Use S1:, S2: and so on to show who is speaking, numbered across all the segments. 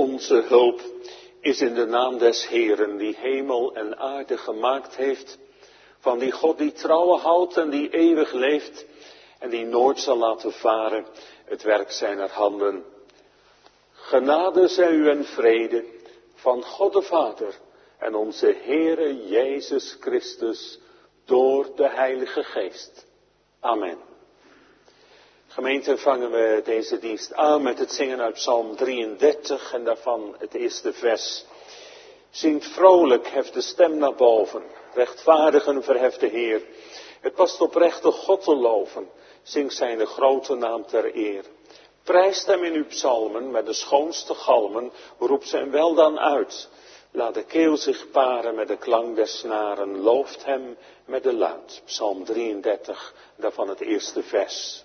S1: onze hulp is in de naam des Heeren, die hemel en aarde gemaakt heeft, van die God die trouwen houdt en die eeuwig leeft en die nooit zal laten varen het werk zijner handen. Genade zij u en vrede van God de Vader en onze Heere Jezus Christus door de Heilige Geest. Amen. Gemeente, vangen we deze dienst aan met het zingen uit Psalm 33 en daarvan het eerste vers. Zingt vrolijk, heft de stem naar boven, rechtvaardigen verheft de Heer. Het past oprechte God te loven, zingt zijn de grote naam ter eer. Prijst hem in uw psalmen met de schoonste galmen, roept zijn weldan uit. Laat de keel zich paren met de klank des snaren, looft hem met de luid. Psalm 33, daarvan het eerste vers.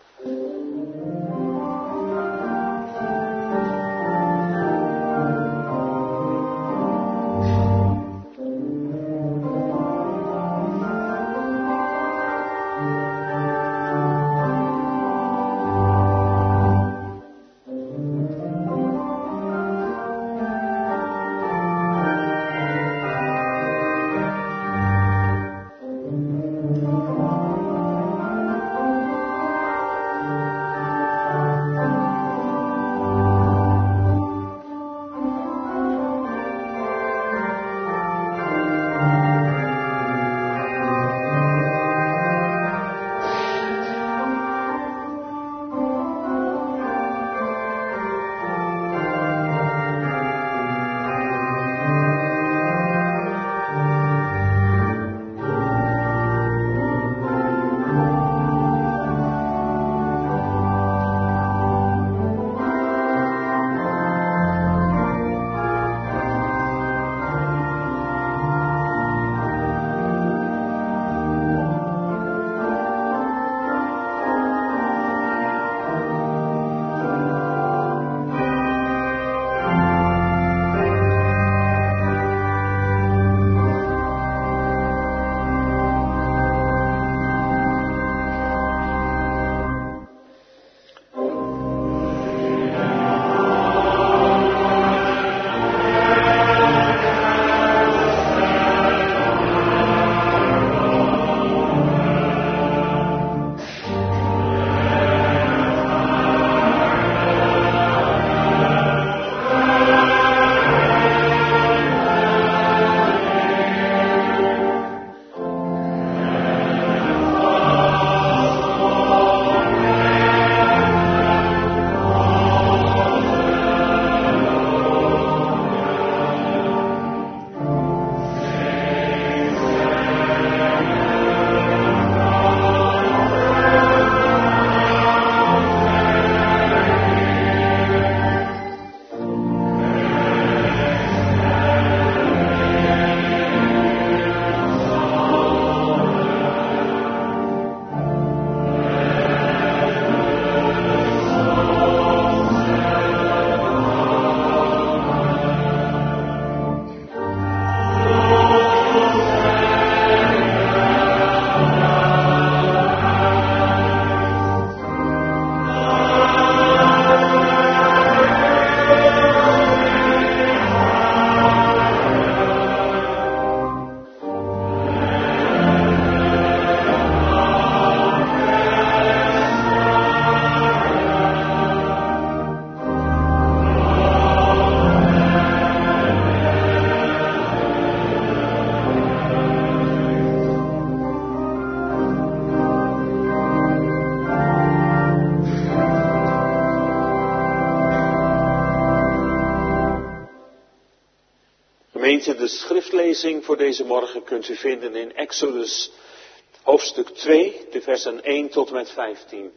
S1: De schriftlezing voor deze morgen kunt u vinden in Exodus hoofdstuk 2, de versen 1 tot en met 15.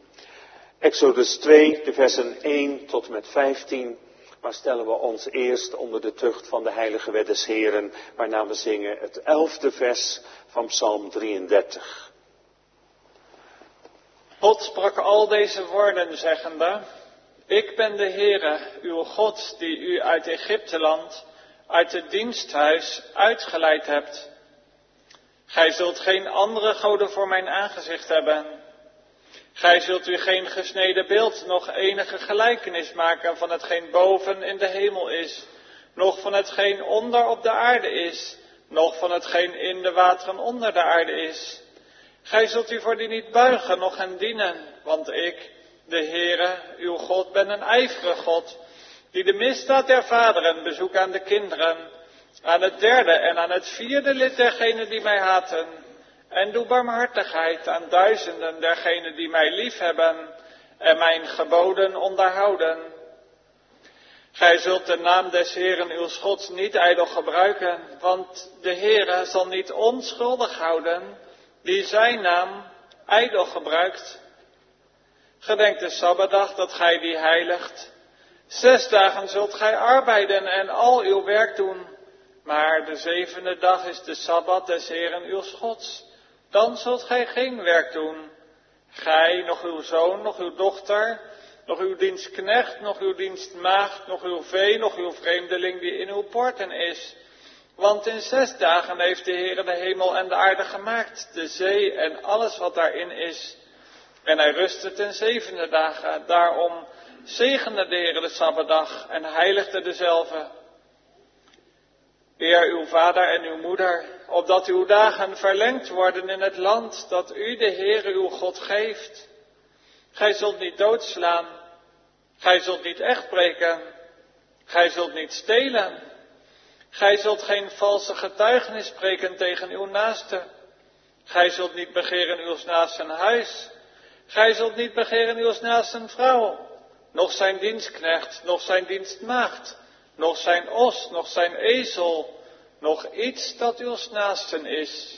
S1: Exodus 2, de versen 1 tot en met 15. Maar stellen we ons eerst onder de tucht van de heilige wet des Heren, waarna we zingen het 11e vers van Psalm 33.
S2: God sprak al deze woorden zeggende: Ik ben de Heere, uw God, die u uit Egypteland, uit het diensthuis uitgeleid hebt. Gij zult geen andere goden voor mijn aangezicht hebben. Gij zult u geen gesneden beeld, nog enige gelijkenis maken van hetgeen boven in de hemel is, noch van hetgeen onder op de aarde is, noch van hetgeen in de wateren onder de aarde is. Gij zult u voor die niet buigen, noch hen dienen, want ik, de Heere, uw God, ben een ijverige God, die de misdaad der vaderen bezoekt aan de kinderen, aan het derde en aan het vierde lid dergenen die mij haten, en doe barmhartigheid aan duizenden dergenen die mij liefhebben en mijn geboden onderhouden. Gij zult de naam des Heeren uws Gods niet ijdel gebruiken, want de Heere zal niet onschuldig houden die zijn naam ijdel gebruikt. Gedenk de Sabbatdag dat gij die heiligt. 6 dagen zult gij arbeiden en al uw werk doen, maar de 7e dag is de Sabbat des Heeren uws Gods. Dan zult gij geen werk doen. Gij, nog uw zoon, nog uw dochter, nog uw dienstknecht, nog uw dienstmaagd, nog uw vee, nog uw vreemdeling die in uw poorten is. Want in 6 dagen heeft de Heere de hemel en de aarde gemaakt, de zee en alles wat daarin is. En hij rustte ten 7e dagen. Daarom zegende de Heere de Sabbatdag en heiligde dezelve. Eer uw vader en uw moeder, opdat uw dagen verlengd worden in het land dat u de Heere uw God geeft. Gij zult niet doodslaan, gij zult niet echtbreken, gij zult niet stelen, gij zult geen valse getuigenis spreken tegen uw naaste, gij zult niet begeren uws naasten huis, gij zult niet begeren uws naasten vrouw, noch zijn dienstknecht, noch zijn dienstmaagd, noch zijn os, noch zijn ezel, nog iets dat uws naasten is.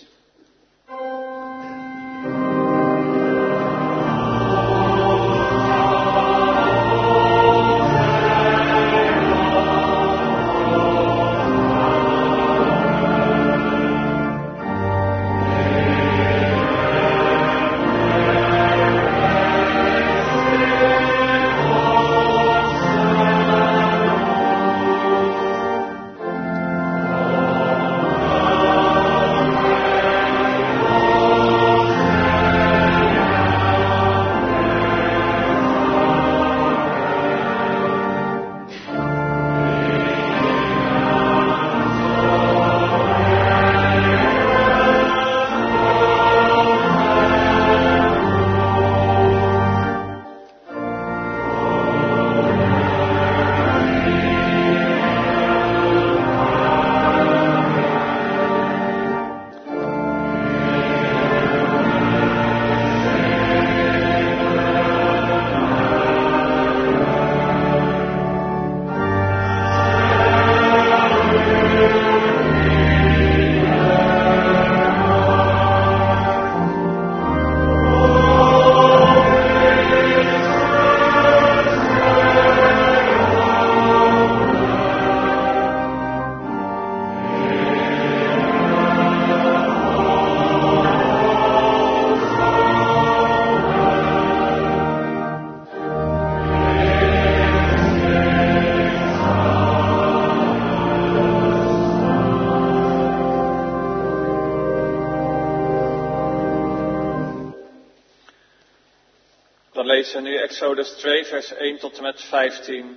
S2: Dan lezen we nu Exodus 2 vers 1 tot en met 15.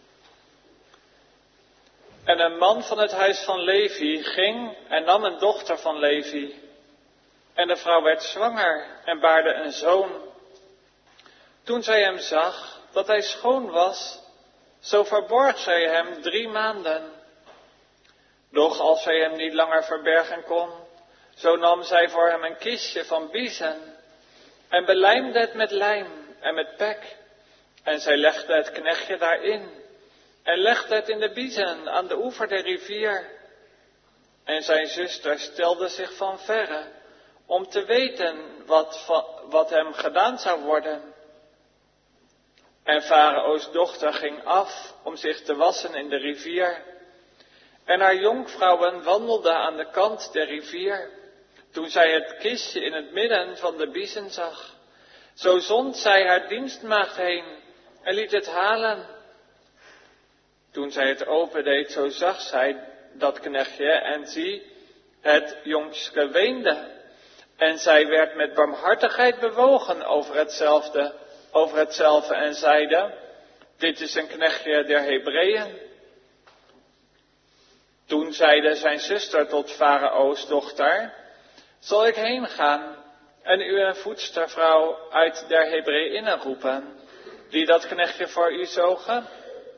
S2: En een man van het huis van Levi ging en nam een dochter van Levi. En de vrouw werd zwanger en baarde een zoon. Toen zij hem zag dat hij schoon was, zo verborg zij hem 3 maanden. Doch als zij hem niet langer verbergen kon, zo nam zij voor hem een kistje van biezen en belijmde het met lijm en met pek. En zij legde het knechtje daarin en legde het in de biezen aan de oever der rivier. En zijn zuster stelde zich van verre om te weten wat hem gedaan zou worden. En Farao's dochter ging af om zich te wassen in de rivier. En haar jonkvrouwen wandelden aan de kant der rivier, toen zij het kistje in het midden van de biezen zag. Zo zond zij haar dienstmaagd heen en liet het halen. Toen zij het opendeed, zo zag zij dat knechtje en zie, het jongske weende. En zij werd met barmhartigheid bewogen over hetzelfde en zeide, dit is een knechtje der Hebreeën. Toen zeide zijn zuster tot Farao's dochter, zal ik heen gaan en u een voedstervrouw uit der Hebreeïnnen roepen, die dat knechtje voor u zogen?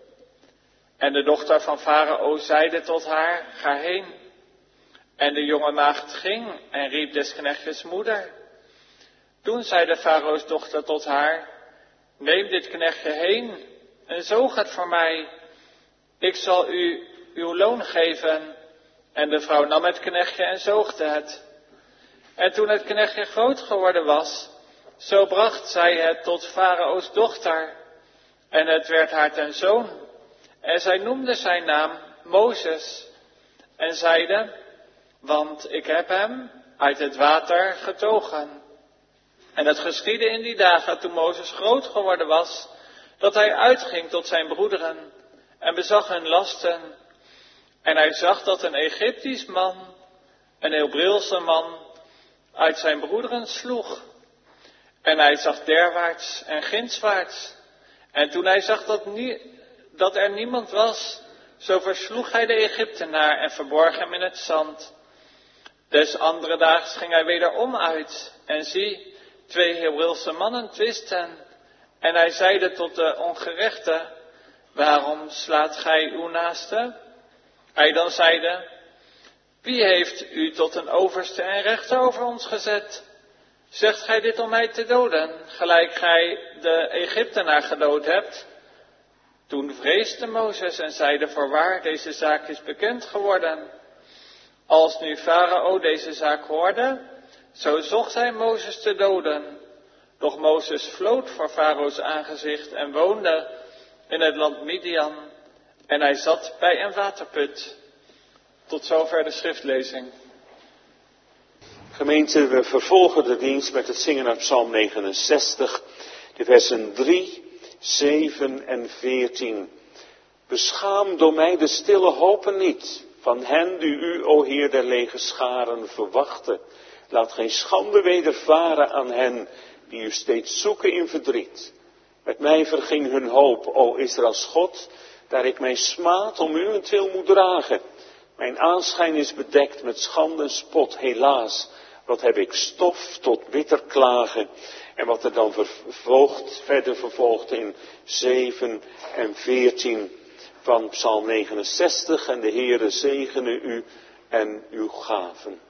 S2: En de dochter van Farao zeide tot haar, ga heen. En de jonge maagd ging en riep des knechtjes moeder. Toen zei de Farao's dochter tot haar, neem dit knechtje heen en zoog het voor mij. Ik zal u uw loon geven. En de vrouw nam het knechtje en zoogde het. En toen het knechtje groot geworden was, zo bracht zij het tot Farao's dochter. En het werd haar ten zoon. En zij noemde zijn naam Mozes. En zeide, want ik heb hem uit het water getogen. En het geschiedde in die dagen toen Mozes groot geworden was, dat hij uitging tot zijn broederen en bezag hun lasten. En hij zag dat een Egyptisch man, een Hebreeuwse man, uit zijn broederen sloeg. En hij zag derwaarts en gindswaarts. En toen hij zag dat er niemand was, zo versloeg hij de Egyptenaar en verborg hem in het zand. Des andere daags ging hij wederom uit. En zie, 2 Hebreeuwse mannen twisten. En hij zeide tot de ongerechte, waarom slaat gij uw naaste? Hij dan zeide, wie heeft u tot een overste en rechter over ons gezet? Zegt gij dit om mij te doden, gelijk gij de Egyptenaar gedood hebt? Toen vreesde Mozes en zeide, voorwaar, deze zaak is bekend geworden. Als nu Farao deze zaak hoorde, zo zocht hij Mozes te doden. Doch Mozes vlood voor Farao's aangezicht en woonde in het land Midian. En hij zat bij een waterput. Tot zover de schriftlezing.
S1: Gemeente, we vervolgen de dienst met het zingen uit Psalm 69, de versen 3, 7 en 14. Beschaam door mij de stille hopen niet, van hen die u, o Heer der legerscharen, verwachten. Laat geen schande wedervaren aan hen die u steeds zoeken in verdriet. Met mij verging hun hoop, o Israëls God, daar ik mijn smaad om uwentwil moet dragen. Mijn aanschijn is bedekt met schande en spot, helaas. Wat heb ik stof tot bitter klagen. En wat er dan verder vervolgt in 7 en 14 van Psalm 69. En de Heere zegene u en uw gaven.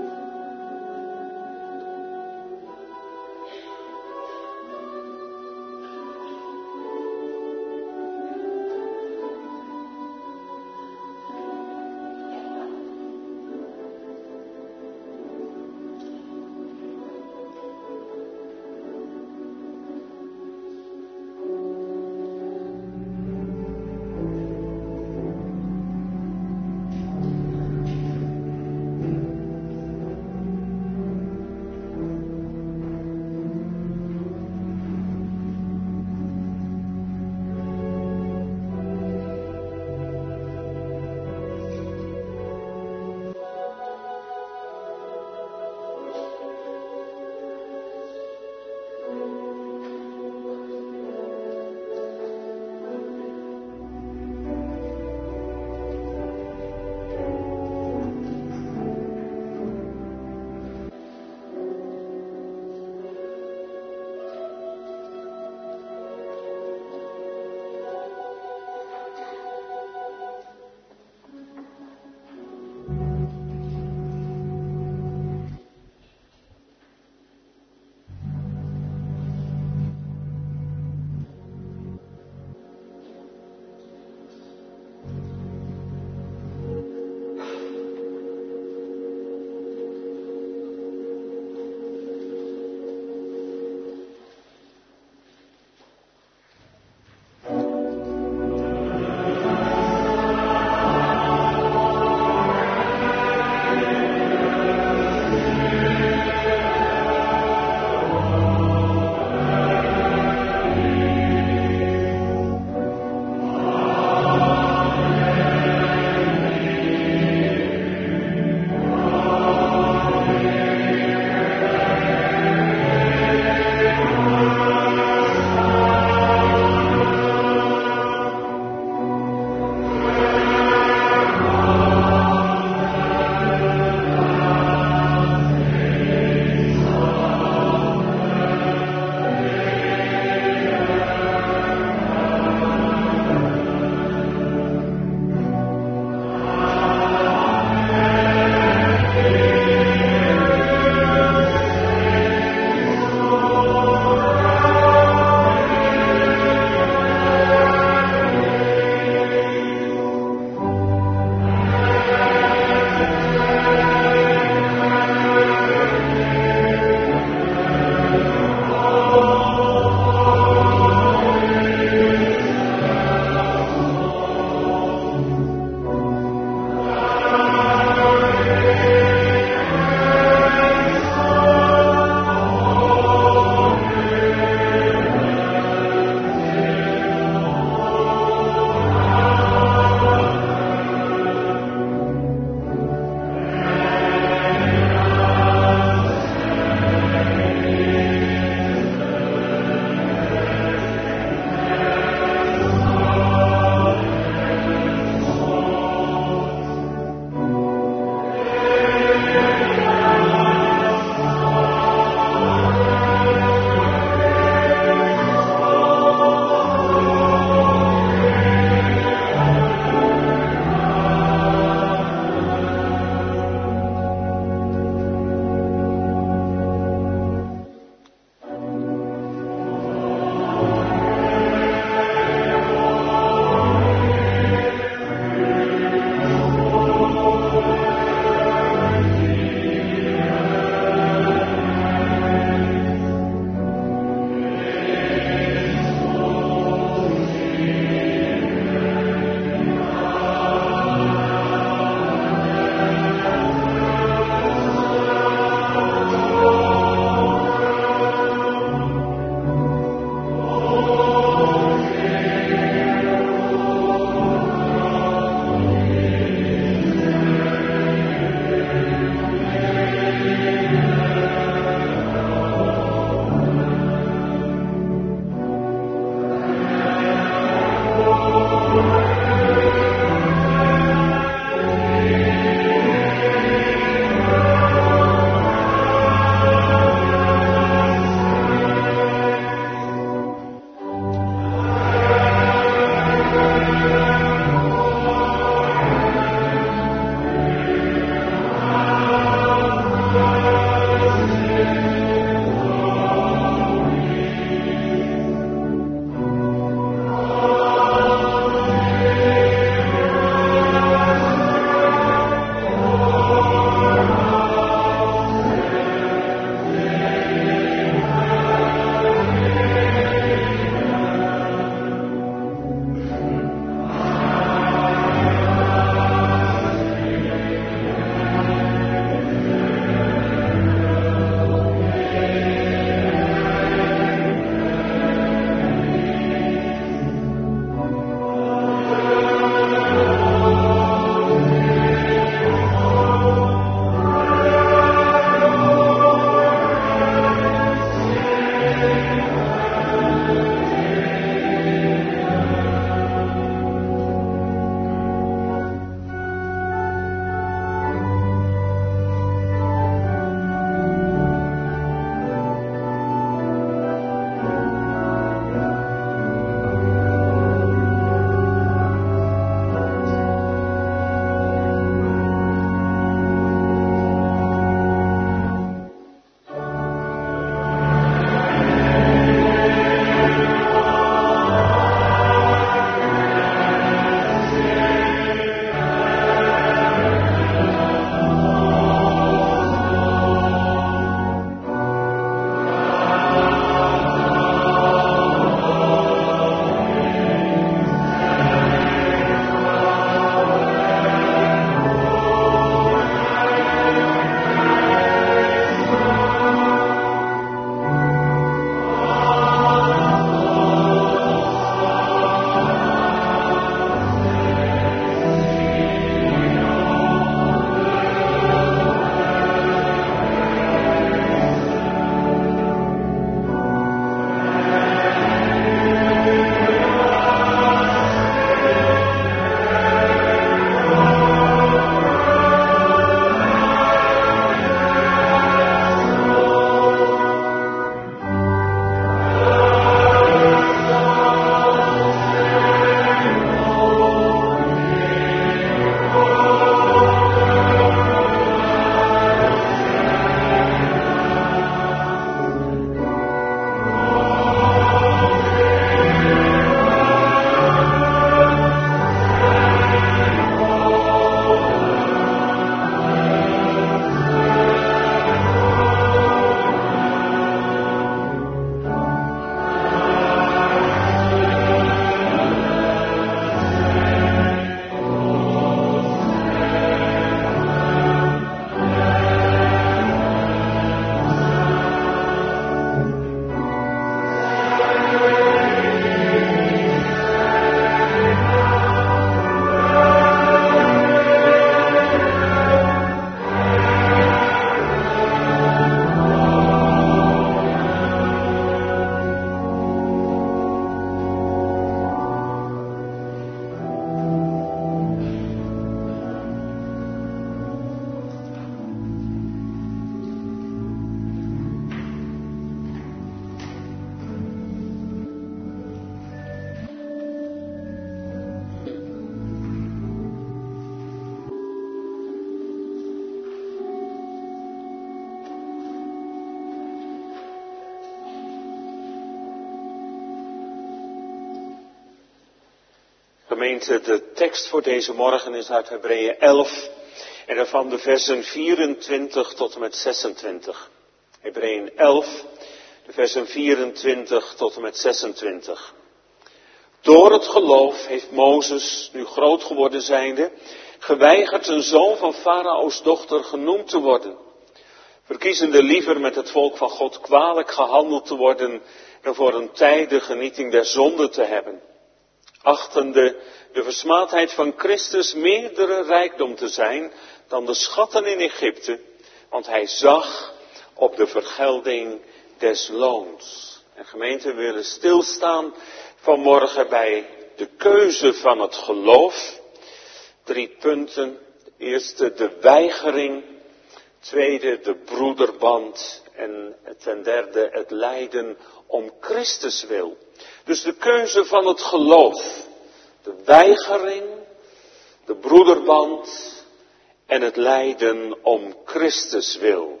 S1: Gemeente, de tekst voor deze morgen is uit Hebreeën 11 en daarvan de versen 24 tot en met 26. Hebreeën 11, de versen 24 tot en met 26. Door het geloof heeft Mozes, nu groot geworden zijnde, geweigerd een zoon van Farao's dochter genoemd te worden, verkiezende liever met het volk van God kwalijk gehandeld te worden dan voor een tijd de genieting der zonde te hebben, achtende de versmaadheid van Christus meerdere rijkdom te zijn dan de schatten in Egypte, want hij zag op de vergelding des loons. En gemeente, we willen stilstaan vanmorgen bij de keuze van het geloof. 3 punten. Eerste, de weigering. Tweede, de broederband. En ten derde, het lijden om Christus wil. Dus de keuze van het geloof. De weigering, de broederband en het lijden om Christus wil.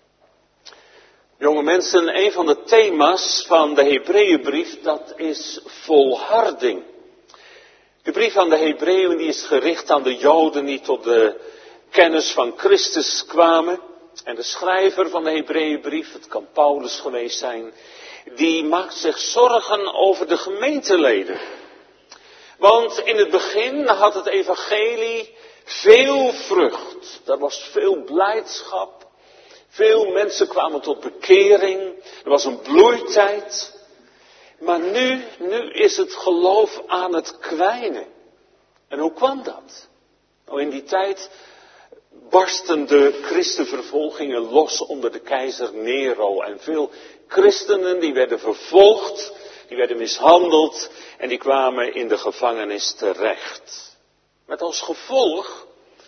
S1: Jonge mensen, een van de thema's van de Hebreeënbrief, dat is volharding. De brief aan de Hebreeën die is gericht aan de Joden die tot de kennis van Christus kwamen. En de schrijver van de Hebreeënbrief, het kan Paulus geweest zijn, die maakt zich zorgen over de gemeenteleden. Want in het begin had het evangelie veel vrucht. Er was veel blijdschap. Veel mensen kwamen tot bekering. Er was een bloeitijd. Maar nu is het geloof aan het kwijnen. En hoe kwam dat? Nou, in die tijd barsten de christenvervolgingen los onder de keizer Nero. En veel christenen die werden vervolgd, die werden mishandeld en die kwamen in de gevangenis terecht. Met als gevolg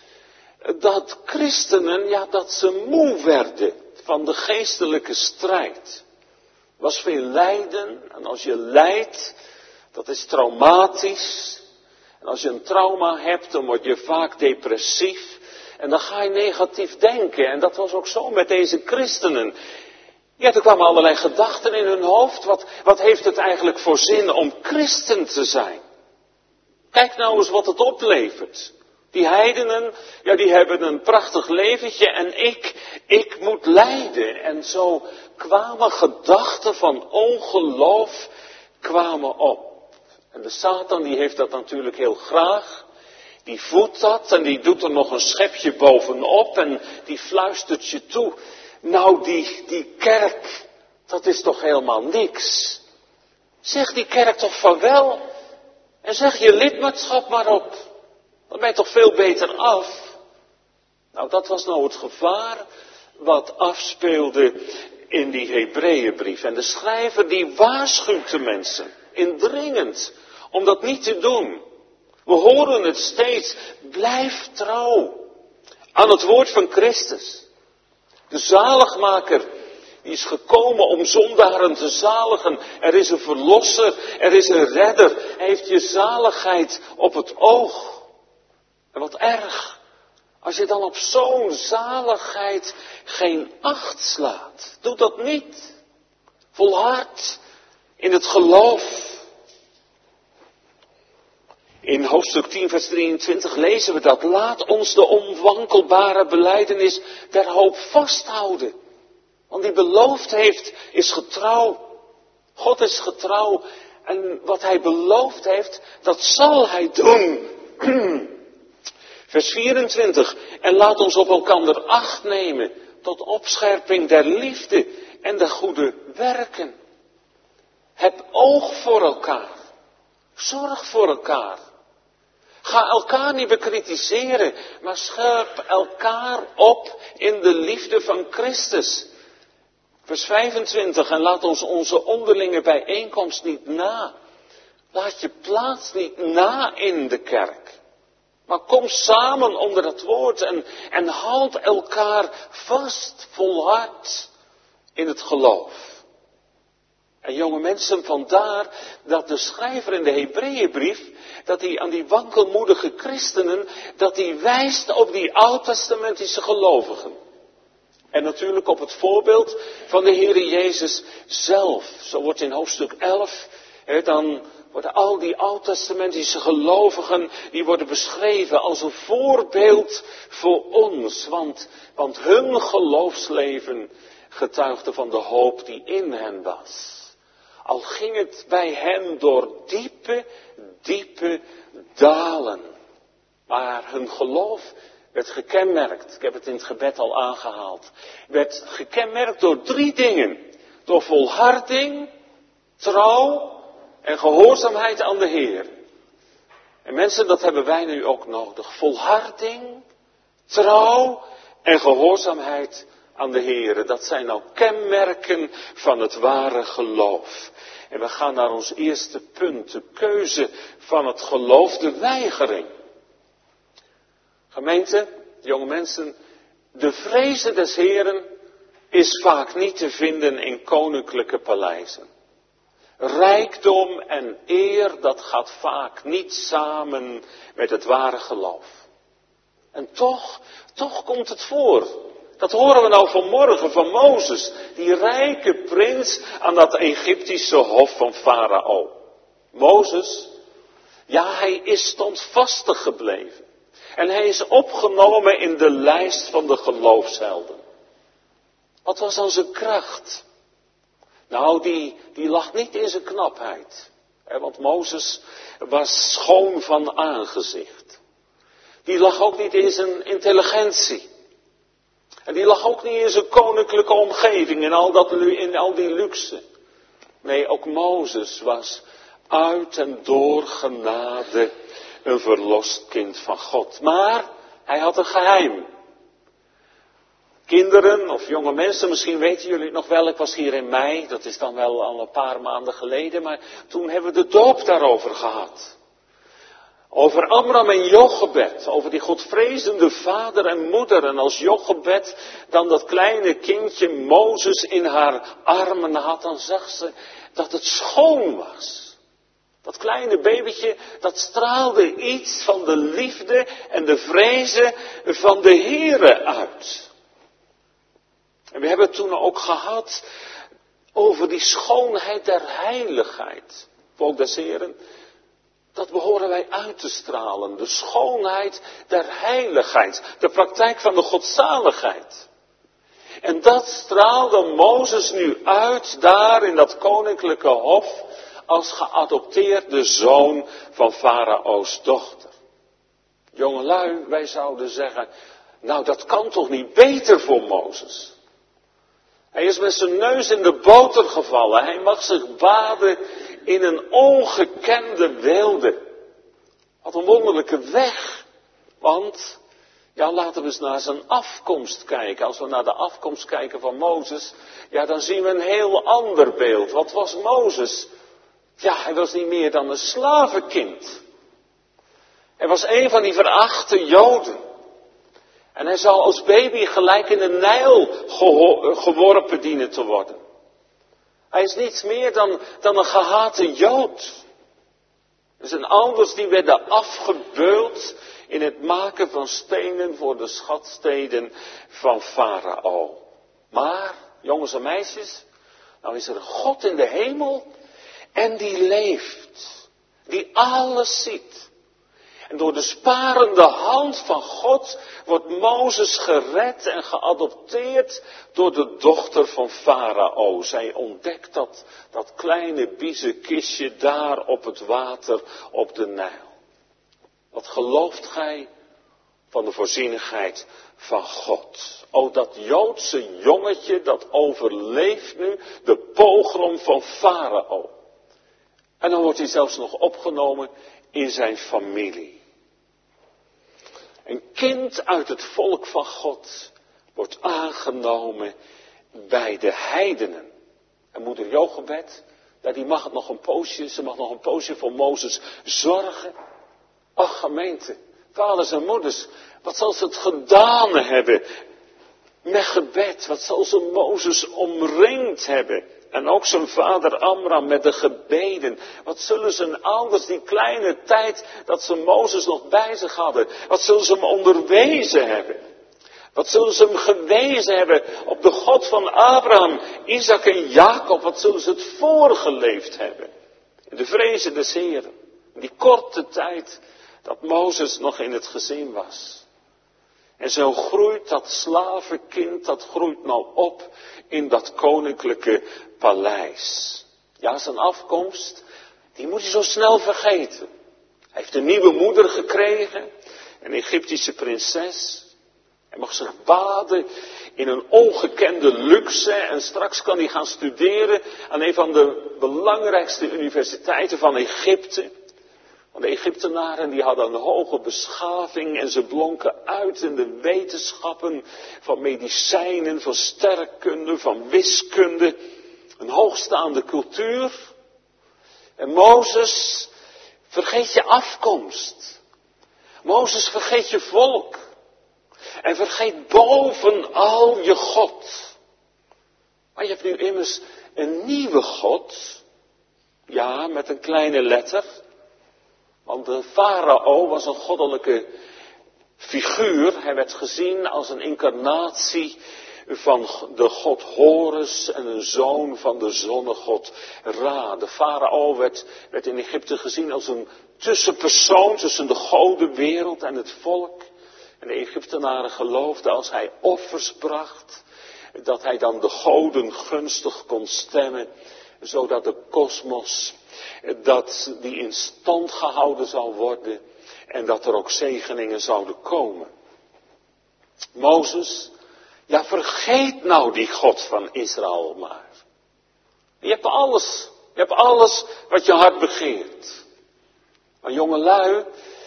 S1: dat christenen, dat ze moe werden van de geestelijke strijd. Er was veel lijden en als je lijdt, dat is traumatisch. En als je een trauma hebt, dan word je vaak depressief. En dan ga je negatief denken. En dat was ook zo met deze christenen. Ja, er kwamen allerlei gedachten in hun hoofd. Wat heeft het eigenlijk voor zin om christen te zijn? Kijk nou eens wat het oplevert. Die heidenen, die hebben een prachtig leventje en ik moet lijden. En zo kwamen gedachten van ongeloof kwamen op. En de Satan die heeft dat natuurlijk heel graag. Die voedt dat en die doet er nog een schepje bovenop en die fluistert je toe. Nou, die kerk, dat is toch helemaal niks. Zeg die kerk toch van wel. En zeg je lidmaatschap maar op. Dan ben je toch veel beter af. Nou, dat was nou het gevaar wat afspeelde in die Hebreeënbrief. En de schrijver die waarschuwt de mensen, indringend, om dat niet te doen. We horen het steeds, blijf trouw aan het woord van Christus. De zaligmaker, die is gekomen om zondaren te zaligen. Er is een verlosser, er is een redder. Hij heeft je zaligheid op het oog. En wat erg, als je dan op zo'n zaligheid geen acht slaat. Doe dat niet. Volhard in het geloof. In hoofdstuk 10 vers 23 lezen we dat. Laat ons de onwankelbare belijdenis der hoop vasthouden. Want die beloofd heeft is getrouw. God is getrouw. En wat hij beloofd heeft, dat zal hij doen. Vers 24. En laat ons op elkander acht nemen tot opscherping der liefde en de goede werken. Heb oog voor elkaar. Zorg voor elkaar. Ga elkaar niet bekritiseren, maar scherp elkaar op in de liefde van Christus. Vers 25. En laat ons onze onderlinge bijeenkomst niet na. Laat je plaats niet na in de kerk. Maar kom samen onder het woord en houd elkaar vast, volhard in het geloof. En jonge mensen, vandaar dat de schrijver in de Hebreeënbrief, dat hij aan die wankelmoedige christenen, dat hij wijst op die oud-testamentische gelovigen. En natuurlijk op het voorbeeld van de Heere Jezus zelf. Zo wordt in hoofdstuk 11 dan worden al die oud-testamentische gelovigen, die worden beschreven als een voorbeeld voor ons. Want hun geloofsleven getuigde van de hoop die in hen was. Al ging het bij hen door diepe, diepe dalen. Maar hun geloof werd gekenmerkt, ik heb het in het gebed al aangehaald, werd gekenmerkt door 3 dingen. Door volharding, trouw en gehoorzaamheid aan de Heer. En mensen, dat hebben wij nu ook nodig. Volharding, trouw en gehoorzaamheid aan de Heer. Dat zijn nou kenmerken van het ware geloof. En we gaan naar ons eerste punt, de keuze van het geloof, de weigering. Gemeente, jonge mensen, de vreze des Heeren is vaak niet te vinden in koninklijke paleizen. Rijkdom en eer, dat gaat vaak niet samen met het ware geloof. En toch komt het voor. Dat horen we nou vanmorgen van Mozes, die rijke prins aan dat Egyptische hof van Farao. Mozes, ja, hij is standvastig gebleven. En hij is opgenomen in de lijst van de geloofshelden. Wat was dan zijn kracht? Nou, die lag niet in zijn knapheid. Want Mozes was schoon van aangezicht. Die lag ook niet in zijn intelligentie. En die lag ook niet in zijn koninklijke omgeving, in al die luxe. Nee, ook Mozes was uit en door genade een verlost kind van God. Maar hij had een geheim. Kinderen of jonge mensen, misschien weten jullie het nog wel, ik was hier in mei, dat is dan wel al een paar maanden geleden, maar toen hebben we de doop daarover gehad. Over Amram en Jochebed, over die godvrezende vader en moeder. En als Jochebed dan dat kleine kindje Mozes in haar armen had, dan zag ze dat het schoon was. Dat kleine babytje, dat straalde iets van de liefde en de vrezen van de Heere uit. En we hebben het toen ook gehad over die schoonheid der heiligheid. Volk des Heren, dat behoren wij uit te stralen. De schoonheid der heiligheid. De praktijk van de godzaligheid. En dat straalde Mozes nu uit daar in dat koninklijke hof als geadopteerde zoon van Farao's dochter. Jongelui, wij zouden zeggen, nou dat kan toch niet beter voor Mozes. Hij is met zijn neus in de boter gevallen. Hij mag zich baden in een ongekende weelde. Wat een wonderlijke weg. Want, ja, laten we eens naar zijn afkomst kijken. Als we naar de afkomst kijken van Mozes, ja, dan zien we een heel ander beeld. Wat was Mozes? Ja, hij was niet meer dan een slavenkind. Hij was een van die verachte Joden. En hij zal als baby gelijk in de Nijl geworpen dienen te worden. Hij is niets meer dan een gehate Jood. Er zijn ouders die werden afgebeuld in het maken van stenen voor de schatsteden van Farao. Maar, jongens en meisjes, nou is er een God in de hemel en die leeft. Die alles ziet. En door de sparende hand van God wordt Mozes gered en geadopteerd door de dochter van Farao. Zij ontdekt dat kleine biezenkistje daar op het water op de Nijl. Wat gelooft gij van de voorzienigheid van God? O, dat Joodse jongetje dat overleeft nu de pogrom van Farao. En dan wordt hij zelfs nog opgenomen in zijn familie. Een kind uit het volk van God wordt aangenomen bij de heidenen. En moeder Jochebed, die mag het nog een poosje, ze mag nog een poosje voor Mozes zorgen. Ach, gemeente, vaders en moeders, wat zal ze het gedaan hebben met gebed? Wat zal ze Mozes omringd hebben? En ook zijn vader Amram met de gebeden. Wat zullen zijn ouders die kleine tijd dat ze Mozes nog bij zich hadden. Wat zullen ze hem onderwezen hebben. Wat zullen ze hem gewezen hebben op de God van Abraham, Isaac en Jacob. Wat zullen ze het voorgeleefd hebben. De vrezen des Heren. Die korte tijd dat Mozes nog in het gezin was. En zo groeit dat slavenkind, dat groeit nou op in dat koninklijke paleis. Ja, zijn afkomst, die moet hij zo snel vergeten. Hij heeft een nieuwe moeder gekregen, een Egyptische prinses. Hij mag zich baden in een ongekende luxe en straks kan hij gaan studeren aan een van de belangrijkste universiteiten van Egypte. Want de Egyptenaren die hadden een hoge beschaving en ze blonken uit in de wetenschappen van medicijnen, van sterrenkunde, van wiskunde. Een hoogstaande cultuur. En Mozes, vergeet je afkomst. Mozes, vergeet je volk. En vergeet bovenal je God. Maar je hebt nu immers een nieuwe God. Ja, met een kleine letter. Want de farao was een goddelijke figuur. Hij werd gezien als een incarnatie van de god Horus en een zoon van de zonnegod Ra. De farao werd in Egypte gezien als een tussenpersoon tussen de godenwereld en het volk. En de Egyptenaren geloofden als hij offers bracht, dat hij dan de goden gunstig kon stemmen, zodat de kosmos, dat die in stand gehouden zou worden en dat er ook zegeningen zouden komen. Mozes, ja, vergeet nou die God van Israël maar. Je hebt alles wat je hart begeert. Maar jongelui,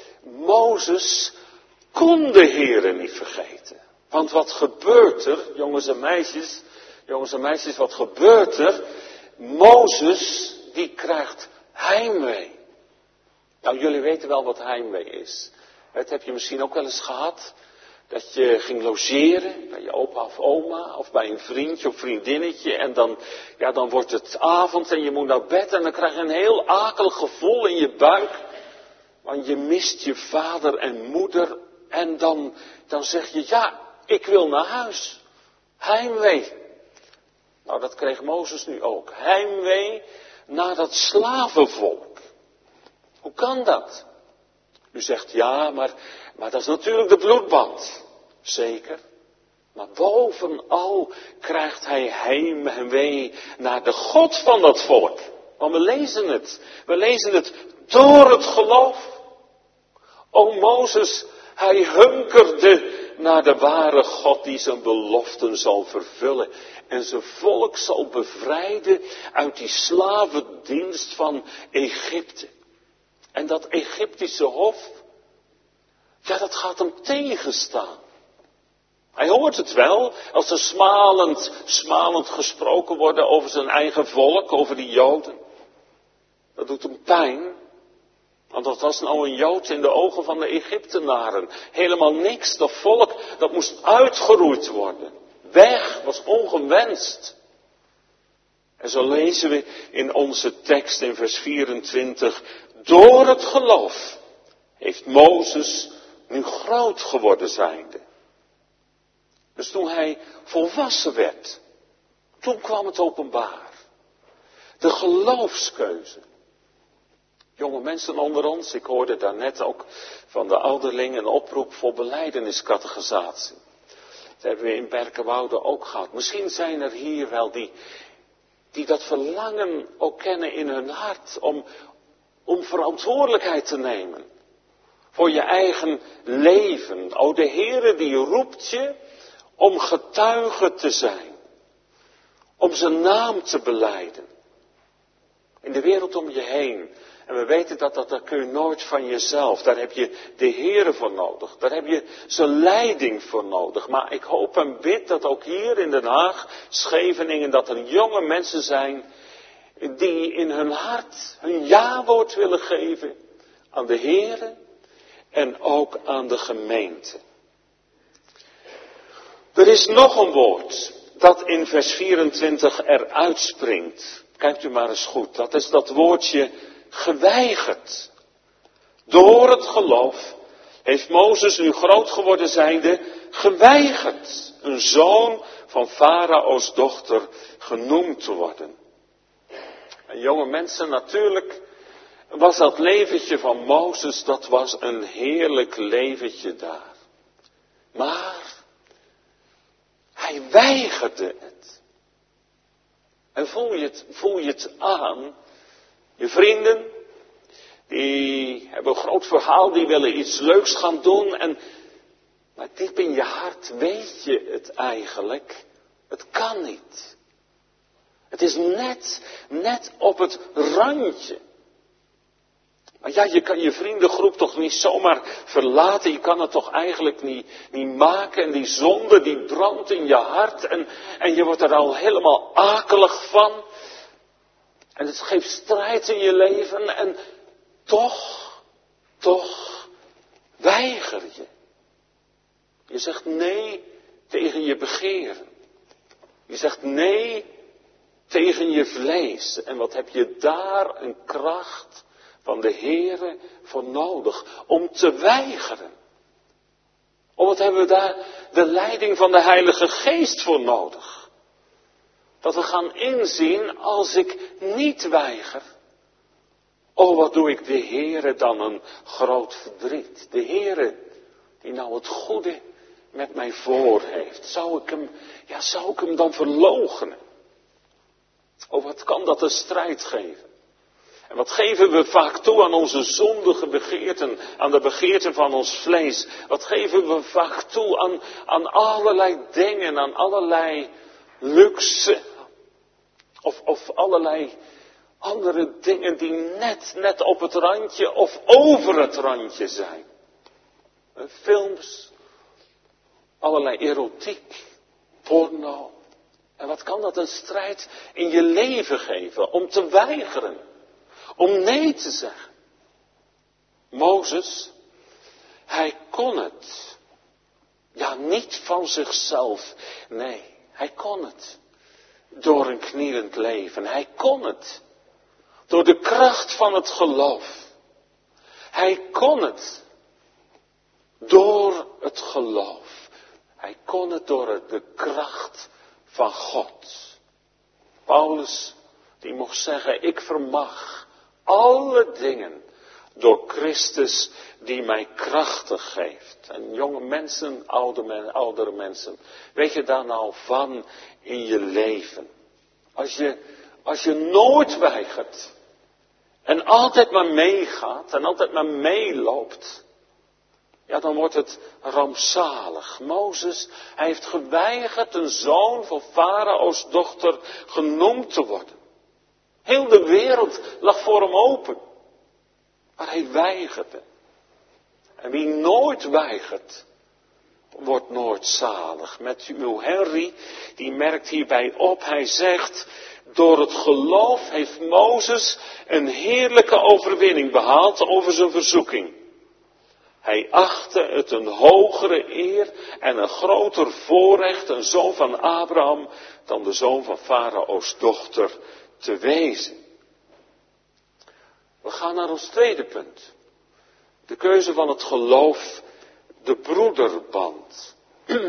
S1: Mozes kon de Heere niet vergeten. Want wat gebeurt er, jongens en meisjes, wat gebeurt er? Mozes, die krijgt heimwee. Nou, jullie weten wel wat heimwee is. Dat heb je misschien ook wel eens gehad. Dat je ging logeren bij je opa of oma of bij een vriendje of vriendinnetje. En dan wordt het avond en je moet naar bed en dan krijg je een heel akelig gevoel in je buik. Want je mist je vader en moeder. En dan zeg je, ja, ik wil naar huis. Heimwee. Nou, dat kreeg Mozes nu ook. Heimwee naar dat slavenvolk. Hoe kan dat? U zegt, ja, maar dat is natuurlijk de bloedband. Zeker. Maar bovenal krijgt hij heimwee naar de God van dat volk. Want we lezen het door het geloof. O Mozes, hij hunkerde naar de ware God die zijn beloften zal vervullen. En zijn volk zal bevrijden uit die slavendienst van Egypte. En dat Egyptische hof, ja, dat gaat hem tegenstaan. Hij hoort het wel, als er smalend gesproken wordt over zijn eigen volk, over die Joden. Dat doet hem pijn. Want dat was nou een Jood in de ogen van de Egyptenaren. Helemaal niks, dat volk, dat moest uitgeroeid worden. Weg, was ongewenst. En zo lezen we in onze tekst in vers 24. Door het geloof heeft Mozes nu groot geworden zijnde. Dus toen hij volwassen werd, toen kwam het openbaar. De geloofskeuze. Jonge mensen onder ons, ik hoorde daarnet ook van de ouderling een oproep voor belijdeniscatechisatie. Dat hebben we in Berkenwoude ook gehad. Misschien zijn er hier wel die dat verlangen ook kennen in hun hart om verantwoordelijkheid te nemen. Voor je eigen leven. O, de Heere die roept je om getuige te zijn. Om zijn naam te belijden. In de wereld om je heen. En we weten dat kun je nooit van jezelf. Daar heb je de Heere voor nodig. Daar heb je zijn leiding voor nodig. Maar ik hoop en bid dat ook hier in Den Haag, Scheveningen, dat er jonge mensen zijn die in hun hart hun ja-woord willen geven aan de Heere en ook aan de gemeente. Er is nog een woord dat in vers 24 eruit springt. Kijkt u maar eens goed. Dat is dat woordje geweigerd. Door het geloof heeft Mozes nu groot geworden zijnde geweigerd een zoon van Farao's dochter genoemd te worden. En jonge mensen, natuurlijk was dat leventje van Mozes, dat was een heerlijk leventje daar. Maar hij weigerde het. En voel je het aan? Je vrienden, die hebben een groot verhaal, die willen iets leuks gaan doen. Maar diep in je hart weet je het eigenlijk. Het kan niet. Het is net op het randje. Maar ja, je kan je vriendengroep toch niet zomaar verlaten. Je kan het toch eigenlijk niet maken. En die zonde die brandt in je hart. En je wordt er al helemaal akelig van. En het geeft strijd in je leven. En toch weiger je. Je zegt nee tegen je begeren. Je zegt nee tegen je vlees. En wat heb je daar een kracht van de Heere voor nodig om te weigeren? Wat hebben we daar de leiding van de Heilige Geest voor nodig? Dat we gaan inzien, als ik niet weiger, wat doe ik de Heere dan een groot verdriet. De Heere die nou het goede met mij voor heeft. Zou ik hem dan verloochenen? Wat kan dat een strijd geven? En wat geven we vaak toe aan onze zondige begeerten, aan de begeerten van ons vlees? Wat geven we vaak toe aan allerlei dingen, aan allerlei luxe? Of allerlei andere dingen die net op het randje of over het randje zijn. Films, allerlei erotiek, porno. En wat kan dat een strijd in je leven geven om te weigeren? Om nee te zeggen. Mozes, hij kon het. Ja, niet van zichzelf. Nee, hij kon het. Door een knielend leven. Hij kon het. Door de kracht van het geloof. Hij kon het. Door het geloof. Hij kon het door de kracht van God. Paulus, die mocht zeggen, ik vermag alle dingen door Christus die mij krachtig geeft. En jonge mensen, oudere mensen, weet je daar nou van in je leven? Als je nooit weigert en altijd maar meegaat en altijd maar meeloopt, ja, dan wordt het rampzalig. Mozes, hij heeft geweigerd een zoon van Farao's dochter genoemd te worden. Heel de wereld lag voor hem open. Maar hij weigerde. En wie nooit weigert, wordt nooit zalig. Matthew Henry, die merkt hierbij op, hij zegt, door het geloof heeft Mozes een heerlijke overwinning behaald over zijn verzoeking. Hij achtte het een hogere eer en een groter voorrecht, een zoon van Abraham, dan de zoon van Farao's dochter te wezen. We gaan naar ons tweede punt. De keuze van het geloof, de broederband.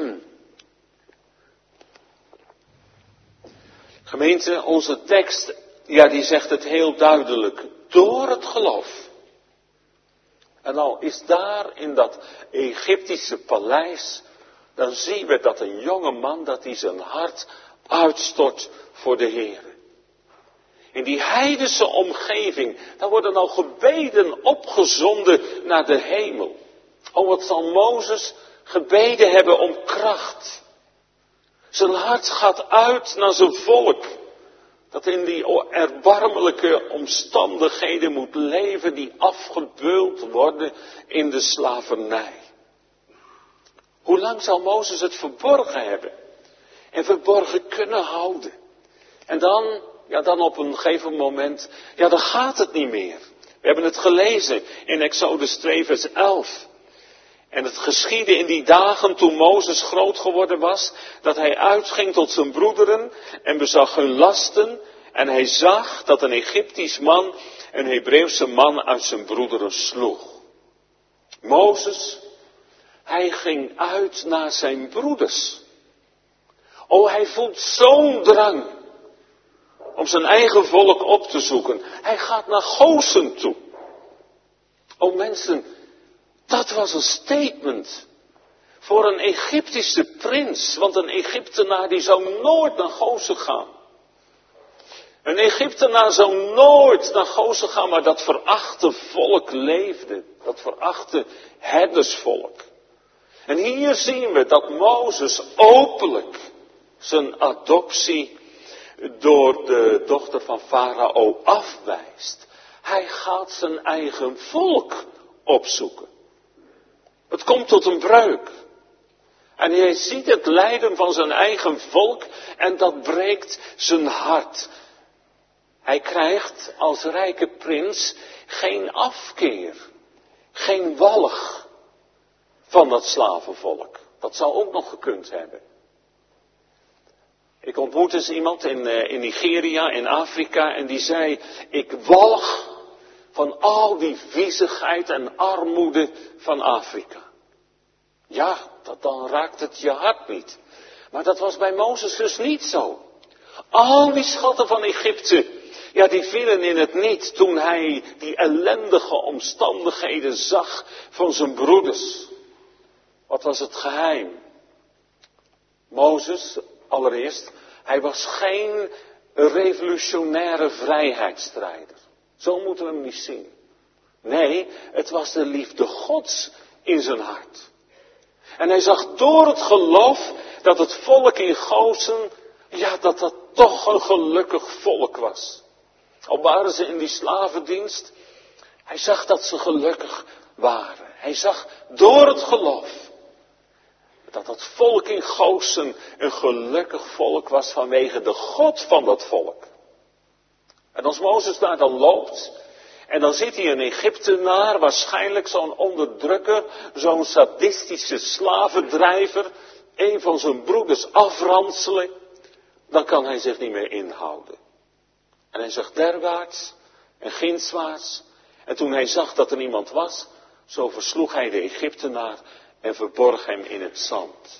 S1: Gemeente, onze tekst, ja, die zegt het heel duidelijk. Door het geloof. En al is daar in dat Egyptische paleis, dan zien we dat een jonge man, dat hij zijn hart uitstort voor de Heer. In die heidense omgeving, daar worden al gebeden opgezonden naar de hemel. Wat zal Mozes gebeden hebben om kracht. Zijn hart gaat uit naar zijn volk. Dat in die erbarmelijke omstandigheden moet leven die afgebeuld worden in de slavernij. Hoe lang zal Mozes het verborgen hebben? En verborgen kunnen houden? En dan op een gegeven moment, dan gaat het niet meer. We hebben het gelezen in Exodus 2 vers 11. En het geschiedde in die dagen toen Mozes groot geworden was, dat hij uitging tot zijn broederen en bezag hun lasten. En hij zag dat een Egyptisch man een Hebreeuwse man uit zijn broederen sloeg. Mozes, hij ging uit naar zijn broeders. Hij voelt zo'n drang om zijn eigen volk op te zoeken. Hij gaat naar Gozen toe. O mensen, dat was een statement voor een Egyptische prins. Want een Egyptenaar die zou nooit naar Gozen gaan. Een Egyptenaar zou nooit naar Gozen gaan, maar dat verachte volk leefde. Dat verachte herdersvolk. En hier zien we dat Mozes openlijk zijn adoptie door de dochter van Farao afwijst. Hij gaat zijn eigen volk opzoeken. Het komt tot een breuk. En hij ziet het lijden van zijn eigen volk en dat breekt zijn hart. Hij krijgt als rijke prins geen afkeer, geen walg van dat slavenvolk. Dat zou ook nog gekund hebben. Ik ontmoette eens iemand in Nigeria, in Afrika, en die zei, ik walg van al die viezigheid en armoede van Afrika. Ja, dan raakt het je hart niet. Maar dat was bij Mozes dus niet zo. Al die schatten van Egypte, ja, die vielen in het niet toen hij die ellendige omstandigheden zag van zijn broeders. Wat was het geheim? Mozes, allereerst, hij was geen revolutionaire vrijheidsstrijder. Zo moeten we hem niet zien. Nee, het was de liefde Gods in zijn hart. En hij zag door het geloof dat het volk in Gozen, ja, dat toch een gelukkig volk was. Al waren ze in die slavendienst, hij zag dat ze gelukkig waren. Hij zag door het geloof dat volk in Gozen een gelukkig volk was vanwege de God van dat volk. En als Mozes daar dan loopt, en dan ziet hij een Egyptenaar, waarschijnlijk zo'n onderdrukker, zo'n sadistische slavendrijver, een van zijn broeders afranselen, dan kan hij zich niet meer inhouden. En hij zag derwaarts en gindswaarts, en toen hij zag dat er niemand was, zo versloeg hij de Egyptenaar en verborg hem in het zand.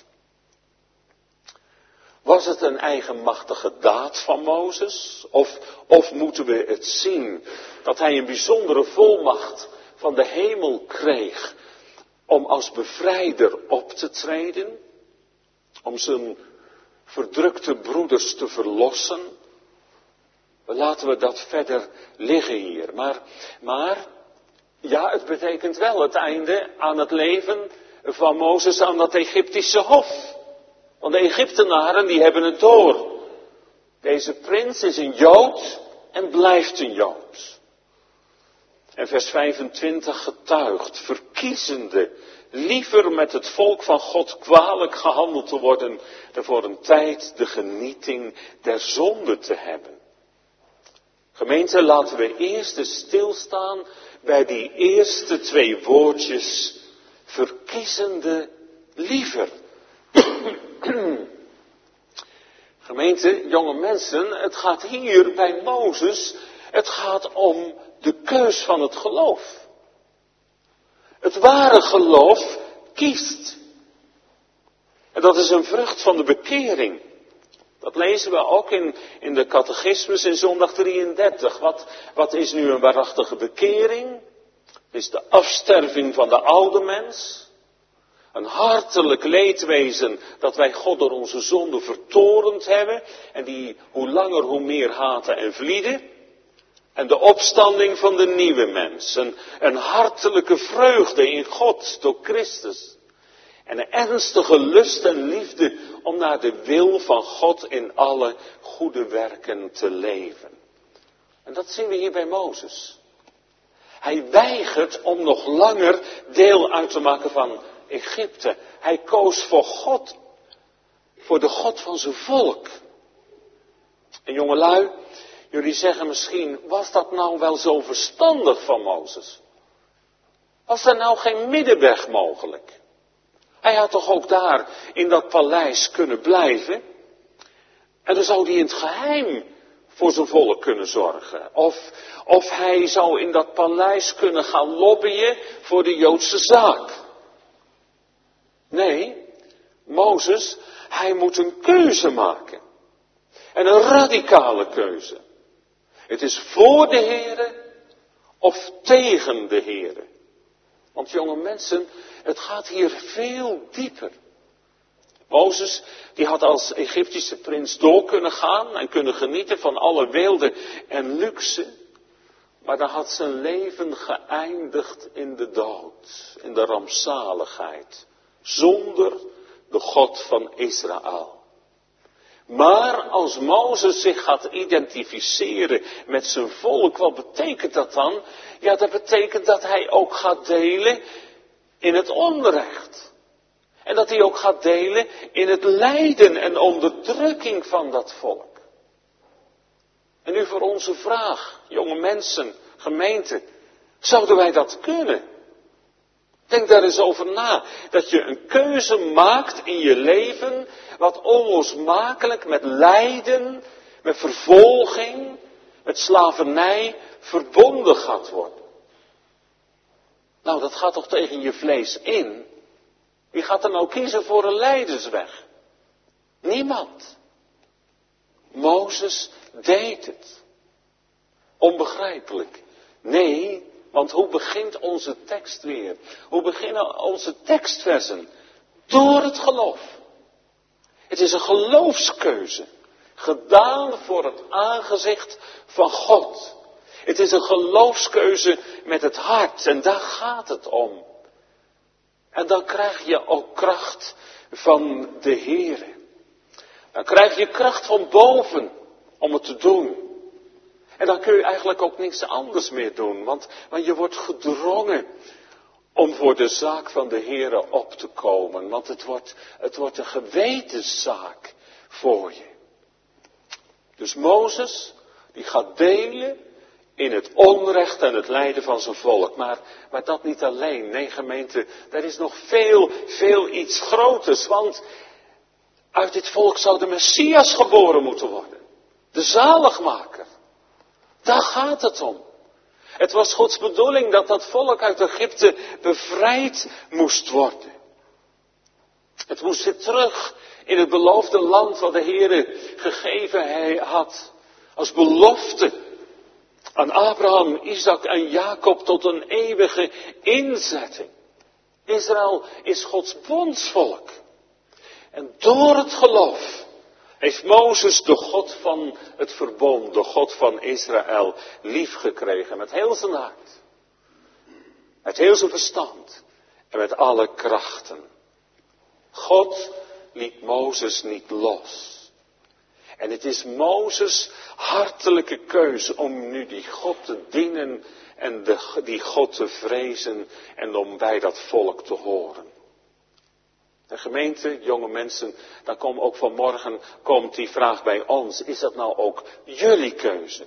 S1: Was het een eigenmachtige daad van Mozes? Of moeten we het zien dat hij een bijzondere volmacht van de hemel kreeg om als bevrijder op te treden? Om zijn verdrukte broeders te verlossen? Laten we dat verder liggen hier. Maar ja, het betekent wel het einde aan het leven van Mozes aan dat Egyptische hof. Want de Egyptenaren die hebben het door. Deze prins is een Jood en blijft een Jood. En vers 25 getuigt, verkiezende liever met het volk van God kwalijk gehandeld te worden, dan voor een tijd de genieting der zonde te hebben. Gemeente, laten we eerst eens stilstaan bij die eerste twee woordjes, verkiezende liever. Gemeente, jonge mensen, het gaat hier bij Mozes, het gaat om de keus van het geloof. Het ware geloof kiest. En dat is een vrucht van de bekering. Dat lezen we ook in de catechismus in zondag 33. Wat is nu een waarachtige bekering? Het is de afsterving van de oude mens. Een hartelijk leedwezen dat wij God door onze zonde vertorend hebben. En die hoe langer hoe meer haten en vlieden. En de opstanding van de nieuwe mens. Een hartelijke vreugde in God door Christus. En een ernstige lust en liefde om naar de wil van God in alle goede werken te leven. En dat zien we hier bij Mozes. Hij weigert om nog langer deel uit te maken van Egypte. Hij koos voor God. Voor de God van zijn volk. En jongelui, jullie zeggen misschien, was dat nou wel zo verstandig van Mozes? Was er nou geen middenweg mogelijk? Hij had toch ook daar in dat paleis kunnen blijven? En dan zou hij in het geheim voor zijn volk kunnen zorgen. Of hij zou in dat paleis kunnen gaan lobbyen voor de Joodse zaak. Nee, Mozes, hij moet een keuze maken. En een radicale keuze. Het is voor de Heere of tegen de Heere. Want jonge mensen, het gaat hier veel dieper. Mozes, die had als Egyptische prins door kunnen gaan en kunnen genieten van alle weelde en luxe. Maar dan had zijn leven geëindigd in de dood, in de rampzaligheid, zonder de God van Israël. Maar als Mozes zich gaat identificeren met zijn volk, wat betekent dat dan? Ja, dat betekent dat hij ook gaat delen in het onrecht. En dat hij ook gaat delen in het lijden en onderdrukking van dat volk. En nu voor onze vraag, jonge mensen, gemeente, zouden wij dat kunnen? Denk daar eens over na, dat je een keuze maakt in je leven, wat onlosmakelijk met lijden, met vervolging, met slavernij verbonden gaat worden. Nou, dat gaat toch tegen je vlees in? Wie gaat er nou kiezen voor een lijdensweg? Niemand. Mozes deed het. Onbegrijpelijk. Nee, want hoe begint onze tekst weer? Hoe beginnen onze tekstversen? Door het geloof. Het is een geloofskeuze. Gedaan voor het aangezicht van God. Het is een geloofskeuze met het hart. En daar gaat het om. En dan krijg je ook kracht van de Heere. Dan krijg je kracht van boven om het te doen. En dan kun je eigenlijk ook niks anders meer doen. Want je wordt gedrongen om voor de zaak van de Heere op te komen. Want het wordt een gewetenszaak voor je. Dus Mozes, die gaat delen in het onrecht en het lijden van zijn volk. Maar dat niet alleen. Nee, gemeente, er is nog veel iets groters. Want uit dit volk zou de Messias geboren moeten worden. De zaligmaker. Daar gaat het om. Het was Gods bedoeling dat dat volk uit Egypte bevrijd moest worden. Het moest weer terug in het beloofde land wat de Heere gegeven had. Als belofte aan Abraham, Isaac en Jacob tot een eeuwige inzetting. Israël is Gods bondsvolk. En door het geloof heeft Mozes de God van het verbond, de God van Israël, lief gekregen met heel zijn hart. Met heel zijn verstand en met alle krachten. God liet Mozes niet los. En het is Mozes' hartelijke keuze om nu die God te dienen en die God te vrezen en om bij dat volk te horen. De gemeente, jonge mensen, dan komt ook vanmorgen die vraag bij ons. Is dat nou ook jullie keuze?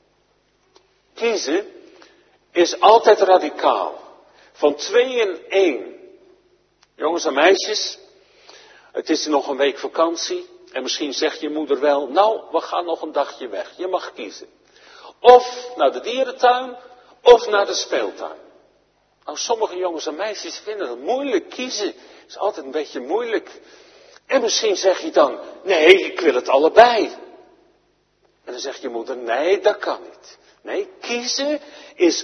S1: Kiezen is altijd radicaal. Van 2 in 1. Jongens en meisjes, het is nog een week vakantie. En misschien zegt je moeder wel, nou, we gaan nog een dagje weg. Je mag kiezen. Of naar de dierentuin, of naar de speeltuin. Nou, sommige jongens en meisjes vinden het moeilijk kiezen. Het is altijd een beetje moeilijk. En misschien zeg je dan, nee, ik wil het allebei. En dan zegt je moeder, nee, dat kan niet. Nee, kiezen is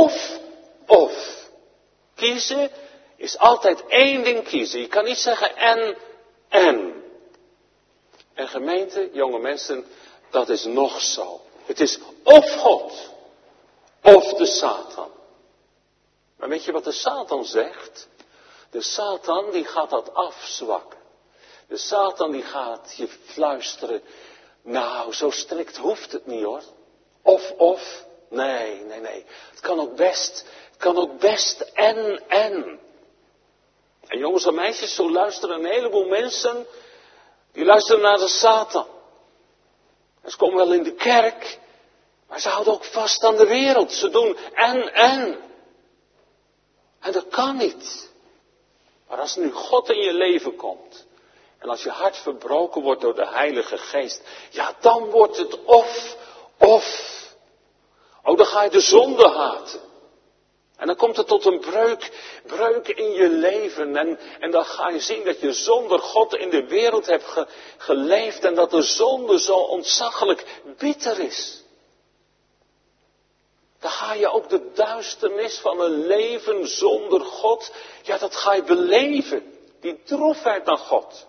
S1: of. Kiezen is altijd 1 ding kiezen. Je kan niet zeggen en. En gemeente, jonge mensen, dat is nog zo. Het is of God, of de Satan. Maar weet je wat de Satan zegt? De Satan die gaat dat afzwakken. De Satan die gaat je fluisteren. Nou, zo strikt hoeft het niet hoor. Of. Nee. Het kan ook best en. En jongens en meisjes, zo luisteren een heleboel mensen. Die luisteren naar de Satan. En ze komen wel in de kerk. Maar ze houden ook vast aan de wereld. Ze doen en. En dat kan niet. Maar als nu God in je leven komt. En als je hart verbroken wordt door de Heilige Geest. Ja, dan wordt het of. Oh, dan ga je de zonde haten. En dan komt het tot een breuk in je leven. En dan ga je zien dat je zonder God in de wereld hebt geleefd. En dat de zonde zo ontzaglijk bitter is. Dan ga je ook de duisternis van een leven zonder God, ja, dat ga je beleven. Die droefheid naar God.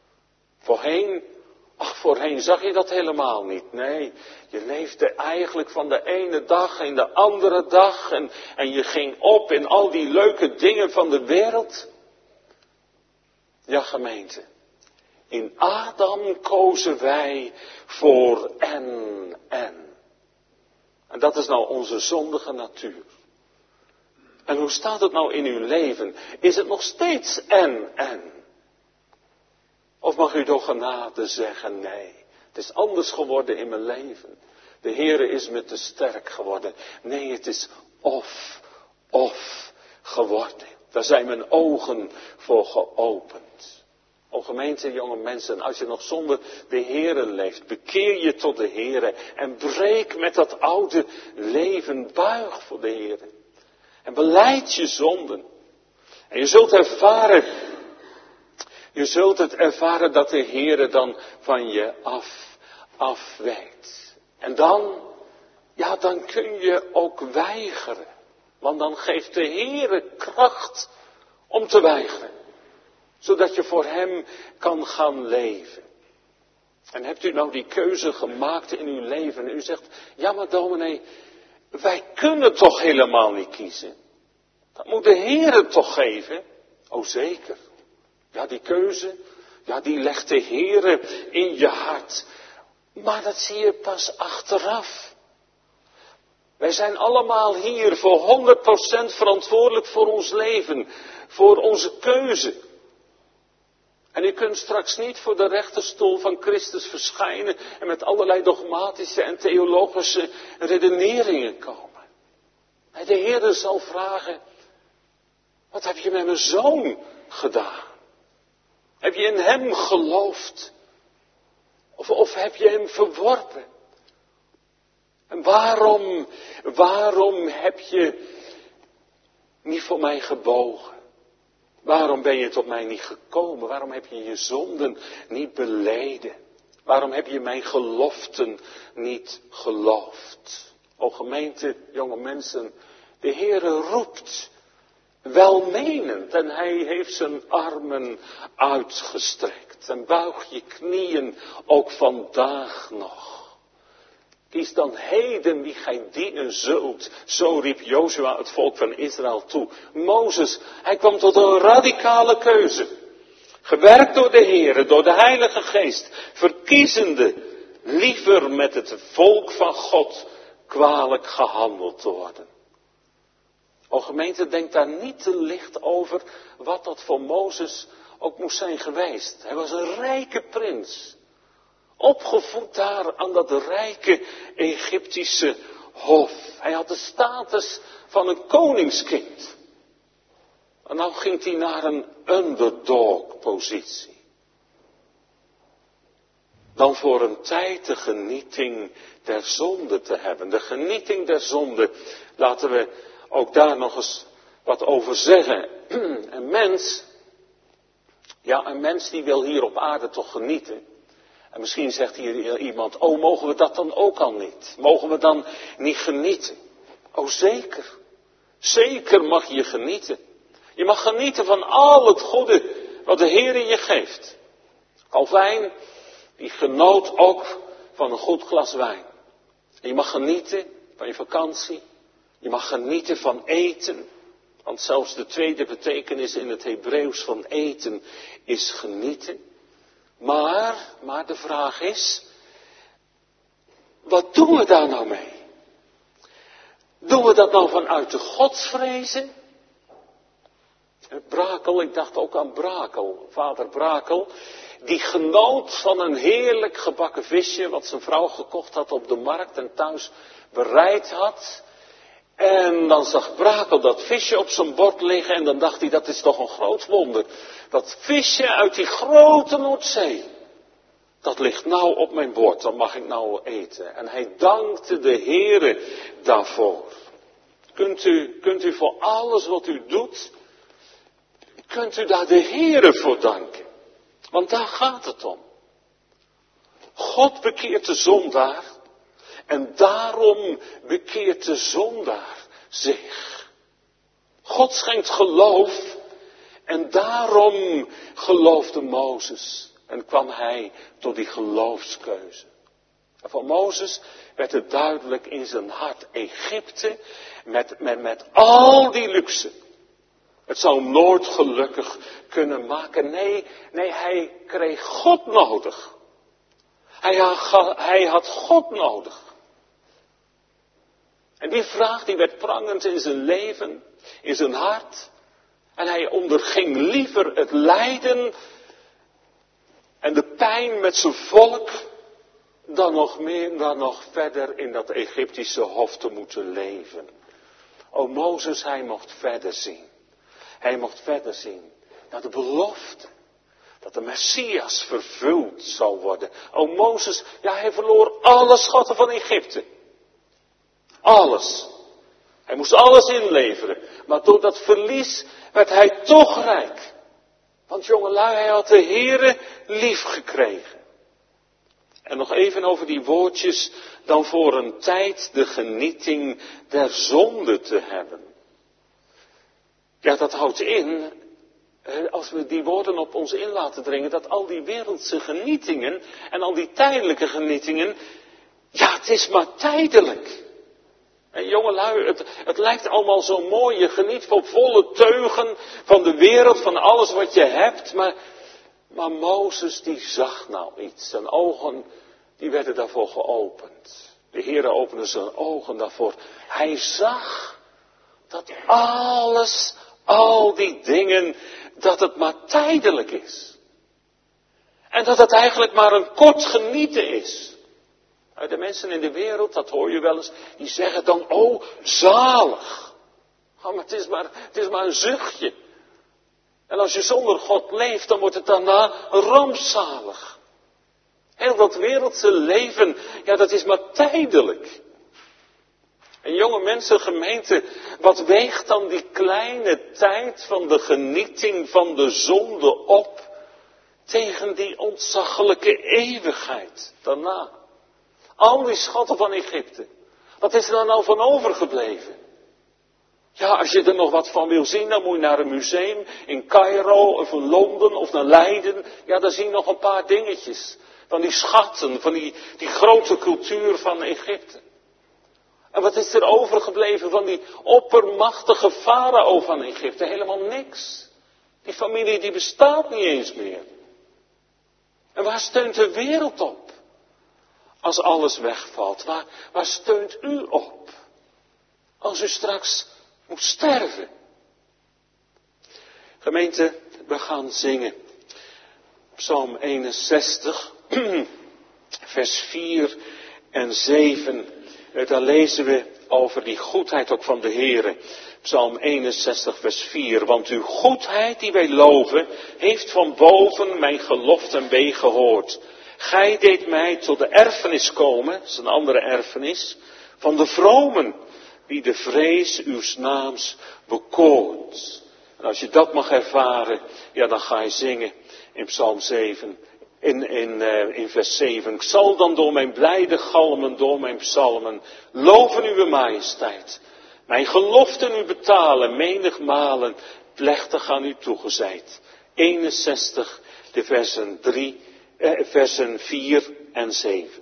S1: Voorheen zag je dat helemaal niet. Nee, je leefde eigenlijk van de ene dag in de andere dag. En je ging op in al die leuke dingen van de wereld. Ja, gemeente. In Adam kozen wij voor en. En dat is nou onze zondige natuur. En hoe staat het nou in uw leven? Is het nog steeds en? Of mag u door genade zeggen, nee, het is anders geworden in mijn leven. De Heere is me te sterk geworden. Nee, het is of geworden. Daar zijn mijn ogen voor geopend. O gemeente, jonge mensen, als je nog zonder de Heere leeft, bekeer je tot de Heere en breek met dat oude leven, buig voor de Heere. En belijd je zonden. En je zult het ervaren dat de Heere dan van je afwijkt. En dan kun je ook weigeren. Want dan geeft de Heere kracht om te weigeren. Zodat je voor Hem kan gaan leven. En hebt u nou die keuze gemaakt in uw leven. En u zegt, ja maar dominee, wij kunnen toch helemaal niet kiezen. Dat moet de Heere toch geven? Oh zeker. Ja, die keuze, ja, die legt de Heere in je hart. Maar dat zie je pas achteraf. Wij zijn allemaal hier voor 100% verantwoordelijk voor ons leven. Voor onze keuze. En u kunt straks niet voor de rechterstoel van Christus verschijnen en met allerlei dogmatische en theologische redeneringen komen. En de Heere zal vragen, wat heb je met mijn zoon gedaan? Heb je in hem geloofd? Of heb je hem verworpen? En waarom heb je niet voor mij gebogen? Waarom ben je tot mij niet gekomen? Waarom heb je je zonden niet beleden? Waarom heb je mijn geloften niet geloofd? O gemeente, jonge mensen, de Heere roept welmenend en hij heeft zijn armen uitgestrekt. En buig je knieën ook vandaag nog. Kies dan heden wie gij dienen zult. Zo riep Jozua het volk van Israël toe. Mozes, hij kwam tot een radicale keuze. Gewerkt door de Heere, door de Heilige Geest. Verkiezende liever met het volk van God kwalijk gehandeld te worden. O gemeente, denk daar niet te licht over wat dat voor Mozes ook moest zijn geweest. Hij was een rijke prins. Opgevoed daar aan dat rijke Egyptische hof. Hij had de status van een koningskind. En nou ging hij naar een underdog positie. Dan voor een tijd de genieting der zonde te hebben. De genieting der zonde, laten we ook daar nog eens wat over zeggen. Een mens die wil hier op aarde toch genieten. En misschien zegt hier iemand, oh mogen we dat dan ook al niet? Mogen we dan niet genieten? Oh zeker, zeker mag je genieten. Je mag genieten van al het goede wat de Heer je geeft. Calvijn, die genoot ook van een goed glas wijn. En je mag genieten van je vakantie. Je mag genieten van eten. Want zelfs de tweede betekenis in het Hebreeuws van eten is genieten. Maar de vraag is, wat doen we daar nou mee? Doen we dat nou vanuit de godsvrezen? Brakel, ik dacht ook aan Brakel, vader Brakel, die genoot van een heerlijk gebakken visje wat zijn vrouw gekocht had op de markt en thuis bereid had. En dan zag Brakel dat visje op zijn bord liggen en dan dacht hij, dat is toch een groot wonder. Dat visje uit die grote Noordzee, dat ligt nou op mijn bord, dan mag ik nou wel eten. En hij dankte de Heere daarvoor. Kunt u voor alles wat u doet, kunt u daar de Heere voor danken. Want daar gaat het om. God bekeert de zondaar En daarom bekeert de zondaar zich. God schenkt geloof. En daarom geloofde Mozes. En kwam hij tot die geloofskeuze. En van Mozes werd het duidelijk in zijn hart. Egypte met al die luxe. Het zou nooit gelukkig kunnen maken. Nee, hij kreeg God nodig. Hij had God nodig. En die vraag die werd prangend in zijn leven, in zijn hart. En hij onderging liever het lijden en de pijn met zijn volk, dan nog verder in dat Egyptische hof te moeten leven. O Mozes, hij mocht verder zien. Hij mocht verder zien naar de belofte. Dat de Messias vervuld zou worden. O Mozes, ja, hij verloor alle schatten van Egypte. Alles. Hij moest alles inleveren. Maar door dat verlies werd hij toch rijk. Want jongelui, hij had de Heere lief gekregen. En nog even over die woordjes. Dan voor een tijd de genieting der zonde te hebben. Ja, dat houdt in, als we die woorden op ons in laten dringen, dat al die wereldse genietingen en al die tijdelijke genietingen, ja, het is maar tijdelijk. En jongelui, het lijkt allemaal zo mooi, je geniet van volle teugen van de wereld, van alles wat je hebt, maar Mozes die zag nou iets, zijn ogen die werden daarvoor geopend. De Heere opende zijn ogen daarvoor. Hij zag dat alles, al die dingen, dat het maar tijdelijk is. En dat het eigenlijk maar een kort genieten is. De mensen in de wereld, dat hoor je wel eens, die zeggen dan, oh, zalig. Oh, maar het is maar een zuchtje. En als je zonder God leeft, dan wordt het daarna rampzalig. Heel dat wereldse leven, ja, dat is maar tijdelijk. En jonge mensen, gemeente, wat weegt dan die kleine tijd van de genieting van de zonde op tegen die ontzaglijke eeuwigheid daarna? Al die schatten van Egypte, wat is er nou van overgebleven? Ja, als je er nog wat van wil zien, dan moet je naar een museum in Cairo of in Londen of naar Leiden. Ja, daar zie je nog een paar dingetjes van die schatten, van die grote cultuur van Egypte. En wat is er overgebleven van die oppermachtige farao van Egypte? Helemaal niks. Die familie die bestaat niet eens meer. En waar steunt de wereld op? Als alles wegvalt, waar steunt u op? Als u straks moet sterven. Gemeente, we gaan zingen. Psalm 61, vers 4 en 7. Daar lezen we over die goedheid ook van de Heere. Psalm 61, vers 4. Want uw goedheid die wij loven, heeft van boven mijn geloften wee gehoord. Gij deed mij tot de erfenis komen, dat is een andere erfenis, van de vromen, die de vrees uws naams bekoort. En als je dat mag ervaren, ja, dan ga je zingen in Psalm 7, in vers 7. Ik zal dan door mijn blijde galmen, door mijn psalmen, loven uw majesteit. Mijn geloften u betalen, menigmalen, plechtig aan u toegezeid. 61, de versen 4 en 7.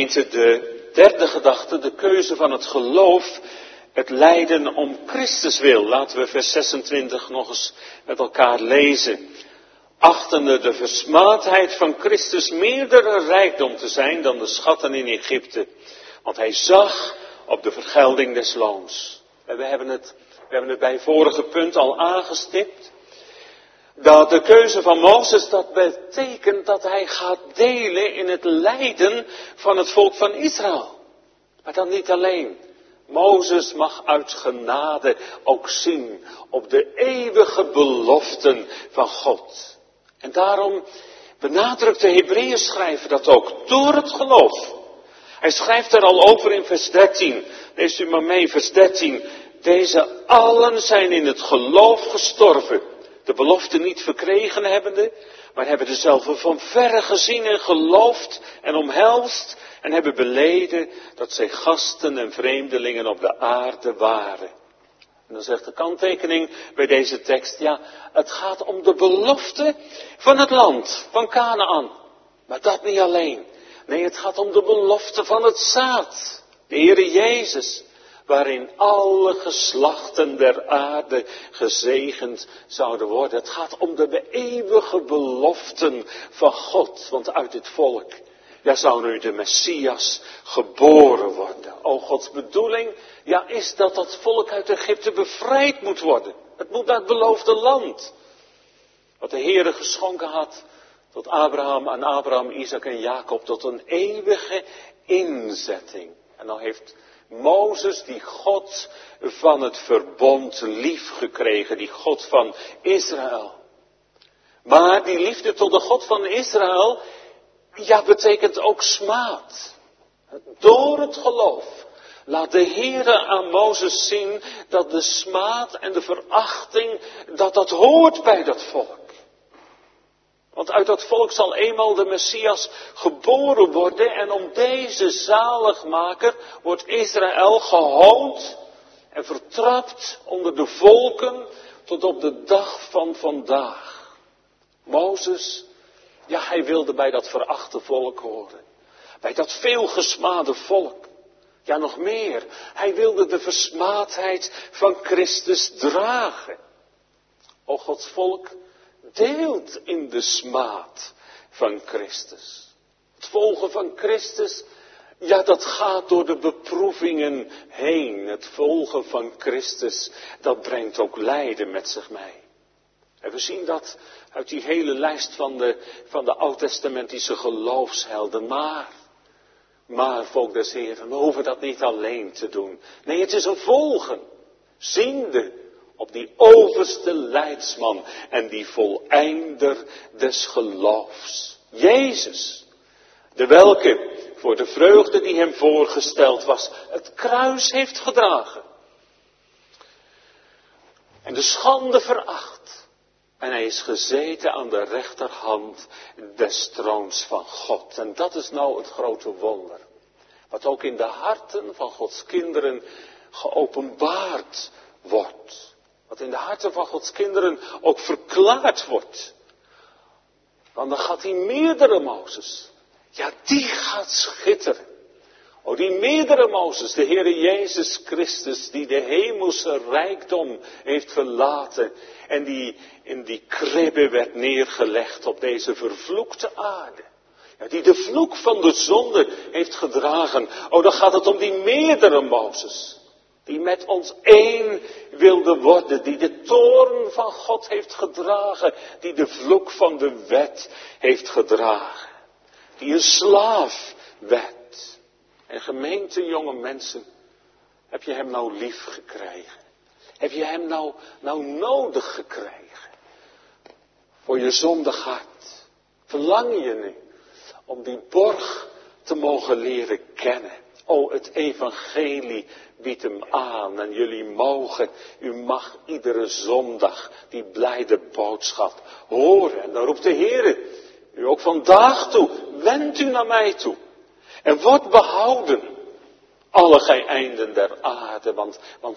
S1: Gemeente, de derde gedachte, de keuze van het geloof, het lijden om Christus wil. Laten we vers 26 nog eens met elkaar lezen. Achtende de versmaadheid van Christus meerdere rijkdom te zijn dan de schatten in Egypte. Want hij zag op de vergelding des loons. We hebben het bij vorige punt al aangestipt. Dat de keuze van Mozes, dat betekent dat hij gaat delen in het lijden van het volk van Israël. Maar dan niet alleen. Mozes mag uit genade ook zien op de eeuwige beloften van God. En daarom benadrukt de Hebreeënschrijver dat ook door het geloof. Hij schrijft er al over in vers 13. Leest u maar mee, vers 13. Deze allen zijn in het geloof gestorven. De belofte niet verkregen hebbende, maar hebben dezelfde van verre gezien en geloofd en omhelst. En hebben beleden dat zij gasten en vreemdelingen op de aarde waren. En dan zegt de kanttekening bij deze tekst, ja, het gaat om de belofte van het land, van Kanaan. Maar dat niet alleen. Nee, het gaat om de belofte van het zaad, de Heere Jezus, waarin alle geslachten der aarde gezegend zouden worden. Het gaat om de eeuwige beloften van God, want uit dit volk, ja, zou nu de Messias geboren worden. O, Gods bedoeling, ja, is dat dat volk uit Egypte bevrijd moet worden. Het moet naar het beloofde land. Wat de Heere geschonken had tot Abraham, aan Abraham, Isaac en Jacob, tot een eeuwige inzetting. En dan heeft Mozes die God van het verbond lief gekregen, die God van Israël. Maar die liefde tot de God van Israël, ja, betekent ook smaad. Door het geloof laat de Heere aan Mozes zien dat de smaad en de verachting, dat hoort bij dat volk. Want uit dat volk zal eenmaal de Messias geboren worden en om deze zaligmaker wordt Israël gehoond en vertrapt onder de volken tot op de dag van vandaag. Mozes, ja, hij wilde bij dat verachte volk horen. Bij dat veelgesmade volk. Ja, nog meer. Hij wilde de versmaadheid van Christus dragen. O, Gods volk deelt in de smaad van Christus. Het volgen van Christus, ja, dat gaat door de beproevingen heen. Het volgen van Christus, dat brengt ook lijden met zich mee. En we zien dat uit die hele lijst van de oud-testamentische geloofshelden. Maar volk des Heeren, we hoeven dat niet alleen te doen. Nee, het is een volgen. Ziende op die overste leidsman en die voleinder des geloofs. Jezus, de welke voor de vreugde die hem voorgesteld was, het kruis heeft gedragen. En de schande veracht. En hij is gezeten aan de rechterhand des troons van God. En dat is nou het grote wonder. Wat ook in de harten van Gods kinderen geopenbaard wordt. Wat in de harten van Gods kinderen ook verklaard wordt. Want dan gaat die meerdere Mozes. Ja, die gaat schitteren. O, die meerdere Mozes, de Heere Jezus Christus, die de hemelse rijkdom heeft verlaten en die in die kribbe werd neergelegd op deze vervloekte aarde. Ja, die de vloek van de zonde heeft gedragen. O, dan gaat het om die meerdere Mozes, die met ons één wilde worden, die de toorn van God heeft gedragen, die de vloek van de wet heeft gedragen, die een slaaf werd. En gemeente jonge mensen, heb je hem nou lief gekregen? Heb je hem nou nodig gekregen? Voor je zondig hart. Verlang je nu om die borg te mogen leren kennen? O, het evangelie biedt hem aan en u mag iedere zondag die blijde boodschap horen. En dan roept de Heer u ook vandaag toe, wend u naar mij toe. En wordt behouden, alle gij einden der aarde, want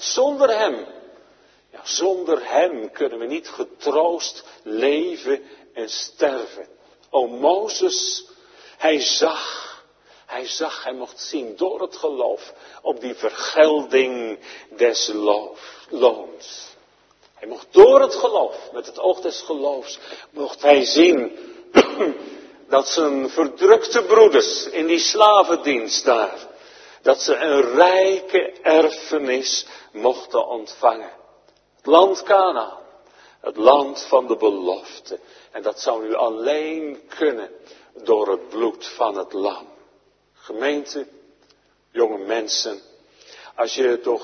S1: zonder hem kunnen we niet getroost leven en sterven. O Mozes, hij hij mocht zien door het geloof op die vergelding des loons. Hij mocht door het geloof, met het oog des geloofs, mocht hij zien dat zijn verdrukte broeders in die slavendienst daar, dat ze een rijke erfenis mochten ontvangen. Het land Kanaan, het land van de belofte. En dat zou nu alleen kunnen door het bloed van het lam. Gemeente, jonge mensen, als je door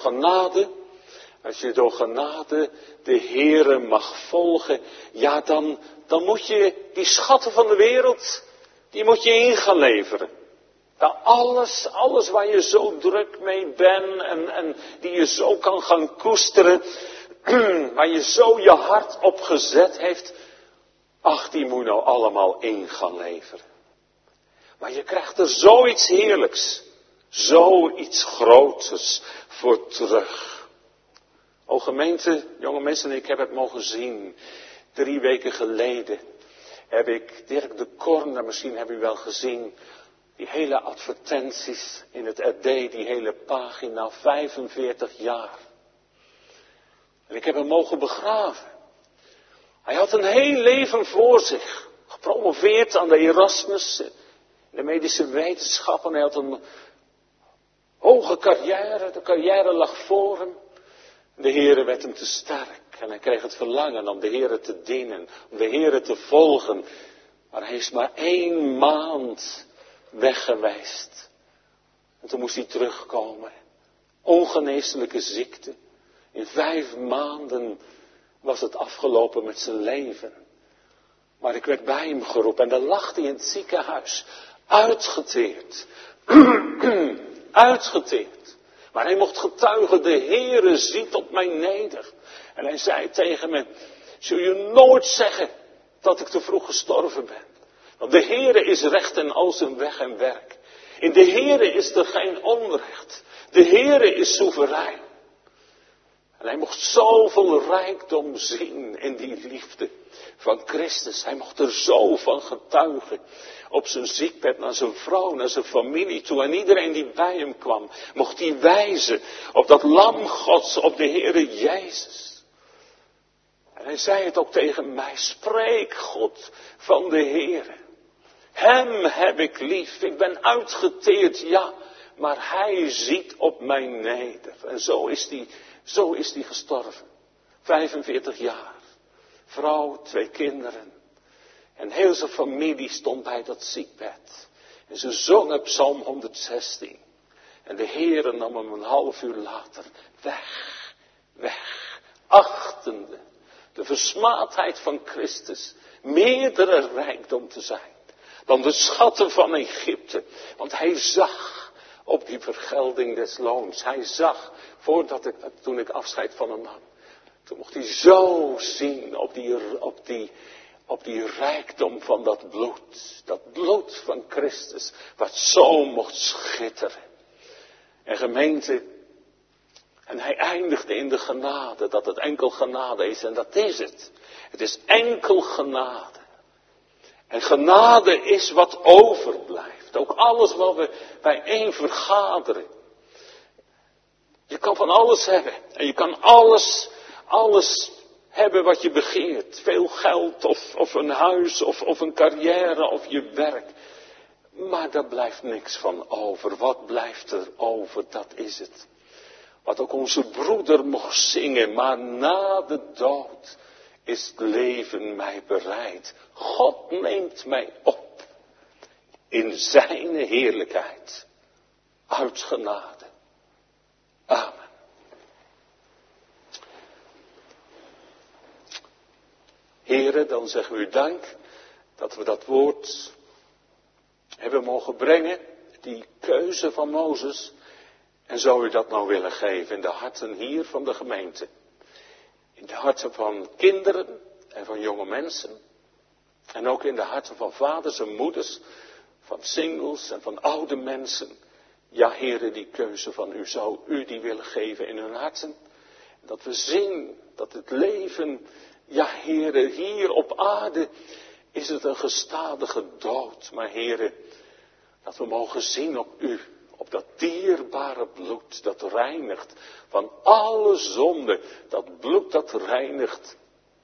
S1: genade de Heere mag volgen, ja dan moet je die schatten van de wereld, die moet je in gaan leveren. Ja, alles waar je zo druk mee bent en die je zo kan gaan koesteren, waar je zo je hart op gezet heeft, ach, die moet nou allemaal in gaan leveren. Maar je krijgt er zoiets heerlijks, zoiets groters voor terug. O gemeente, jonge mensen, ik heb het mogen zien. 3 weken geleden heb ik Dirk de Korn, misschien heb u wel gezien, die hele advertenties in het RD, die hele pagina, 45 jaar. En ik heb hem mogen begraven. Hij had een heel leven voor zich. Gepromoveerd aan de Erasmus, in de medische wetenschappen. Hij had een hoge carrière, de carrière lag voor hem. De Heere werd hem te sterk. En hij kreeg het verlangen om de Heere te dienen, om de Heere te volgen. Maar hij is maar 1 maand weg geweest. En toen moest hij terugkomen. Ongeneeslijke ziekte. In 5 maanden was het afgelopen met zijn leven. Maar ik werd bij hem geroepen en dan lag hij in het ziekenhuis. Uitgeteerd. Uitgeteerd. Maar hij mocht getuigen, de Heere ziet op mij neder. En hij zei tegen me, zul je nooit zeggen dat ik te vroeg gestorven ben. Want de Heere is recht in al zijn weg en werk. In de Heere is er geen onrecht. De Heere is soeverein. En hij mocht zoveel rijkdom zien in die liefde van Christus. Hij mocht er zo van getuigen. Op zijn ziekbed naar zijn vrouw, naar zijn familie toe. En iedereen die bij hem kwam, mocht hij wijzen op dat lam Gods, op de Heere Jezus. En hij zei het ook tegen mij, spreek God van de Heere. Hem heb ik lief, ik ben uitgeteerd, ja, maar hij ziet op mij neder. En zo is hij gestorven. 45 jaar. Vrouw, 2 kinderen. En heel zijn familie stond bij dat ziekbed. En ze zongen Psalm 116. En de Heere nam hem een half uur later weg. Achtende de versmaadheid van Christus meerdere rijkdom te zijn dan de schatten van Egypte. Want hij zag op die vergelding des loons. Hij zag, toen ik afscheid van hem nam. Toen mocht hij zo zien op die rijkdom van dat bloed. Dat bloed van Christus, wat zo mocht schitteren. En gemeente, en hij eindigde in de genade, dat het enkel genade is. En dat is het. Het is enkel genade. En genade is wat overblijft. Ook alles wat we bijeen vergaderen. Je kan van alles hebben. En je kan alles hebben wat je begeert. Veel geld of een huis of een carrière of je werk. Maar daar blijft niks van over. Wat blijft er over? Dat is het. Wat ook onze broeder mocht zingen. Maar na de dood is het leven mij bereid. God neemt mij op in zijn heerlijkheid. Uit genade. Amen. Heren, dan zeggen we u dank dat we dat woord hebben mogen brengen. Die keuze van Mozes. En zou u dat nou willen geven in de harten hier van de gemeente. In de harten van kinderen en van jonge mensen. En ook in de harten van vaders en moeders. Van singles en van oude mensen. Ja, Heere, die keuze van u, zou u die willen geven in hun harten. Dat we zien dat het leven, ja Heere, hier op aarde is het een gestadige dood. Maar Heere, Dat we mogen zien op u, op dat dierbare bloed dat reinigt van alle zonde. Dat bloed dat reinigt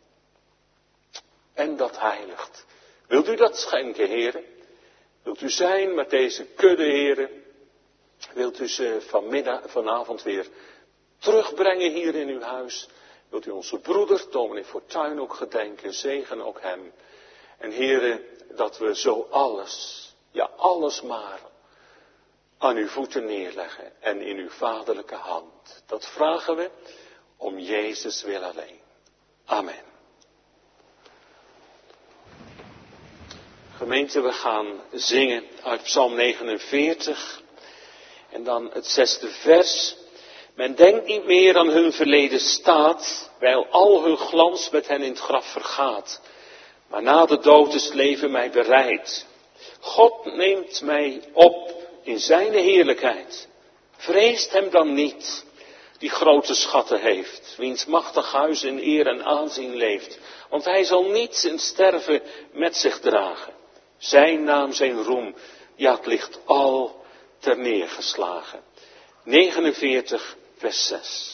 S1: en dat heiligt. Wilt u dat schenken, heren? Wilt u zijn met deze kudde, heren? Wilt u ze vanavond weer terugbrengen hier in uw huis? Wilt u onze broeder, dominee Fortuyn, ook gedenken? Zegen ook hem. En heren, dat we zo alles, ja alles maar, aan uw voeten neerleggen en in uw vaderlijke hand. Dat vragen we om Jezus wil alleen. Amen. Gemeente, we gaan zingen uit Psalm 49 en dan het 6e vers. Men denkt niet meer aan hun verleden staat, wijl al hun glans met hen in het graf vergaat. Maar na de dood is het leven mij bereid. God neemt mij op in zijn heerlijkheid. Vreest hem dan niet, die grote schatten heeft, wiens machtig huis in eer en aanzien leeft. Want hij zal niets in sterven met zich dragen. Zijn naam, zijn roem, ja het ligt al ter neergeslagen. 49 vers 6.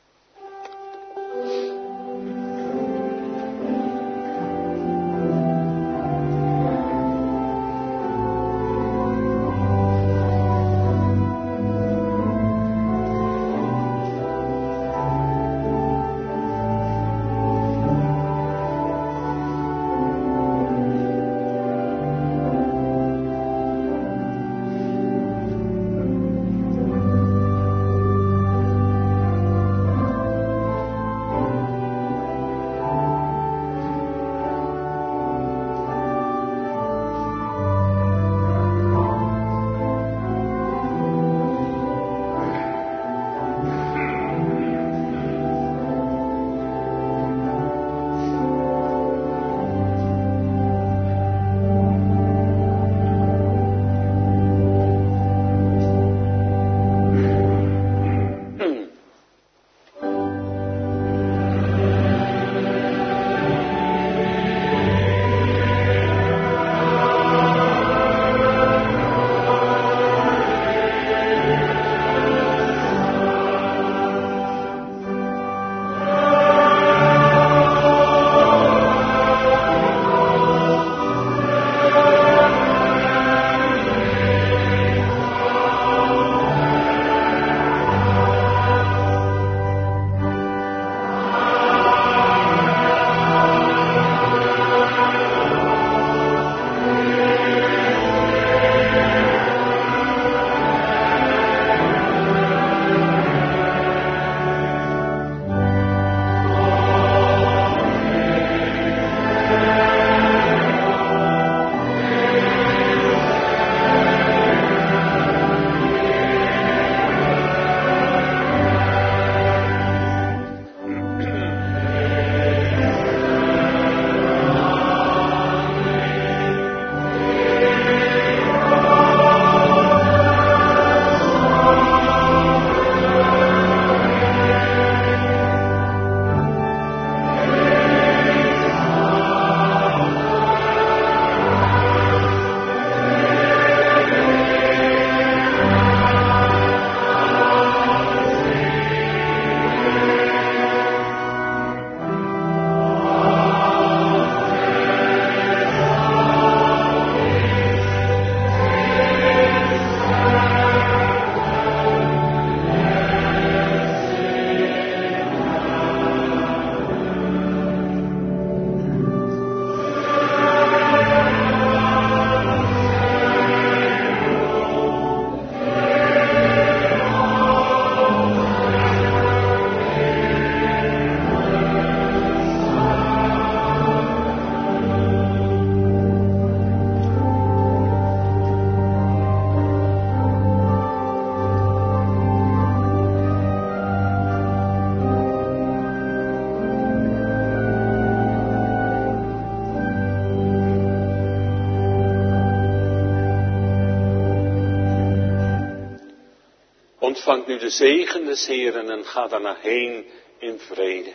S1: Ontvangt nu de zegen des Heeren en ga daarna heen in vrede.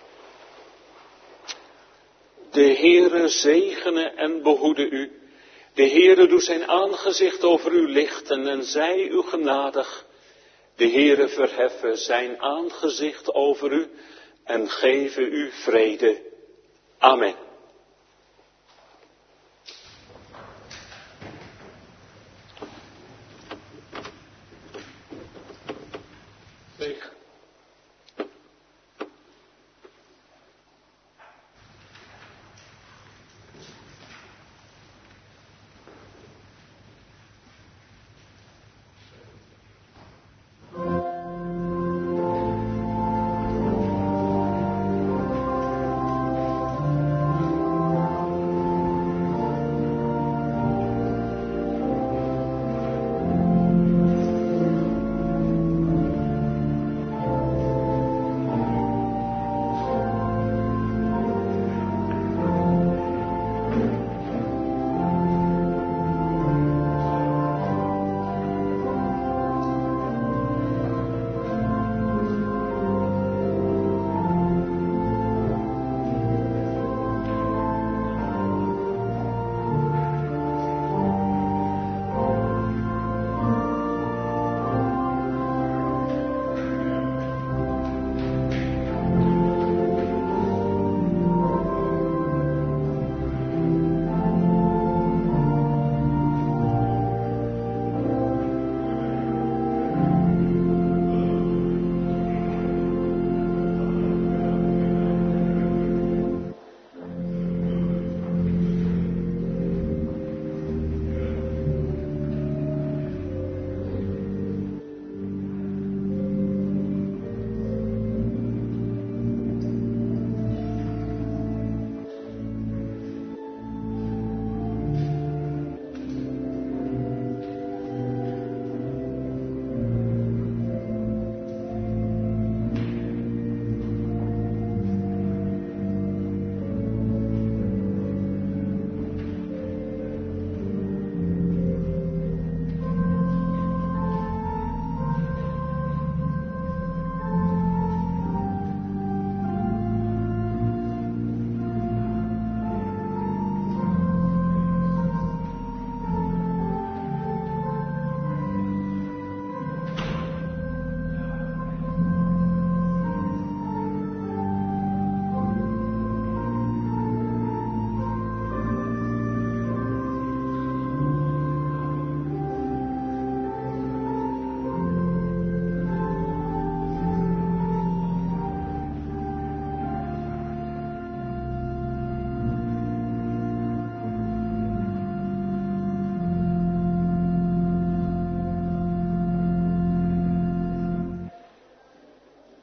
S1: De Heere zegene en behoede u. De Heere doet zijn aangezicht over u lichten en zij u genadig. De Heere verheffen zijn aangezicht over u en geven u vrede. Amen.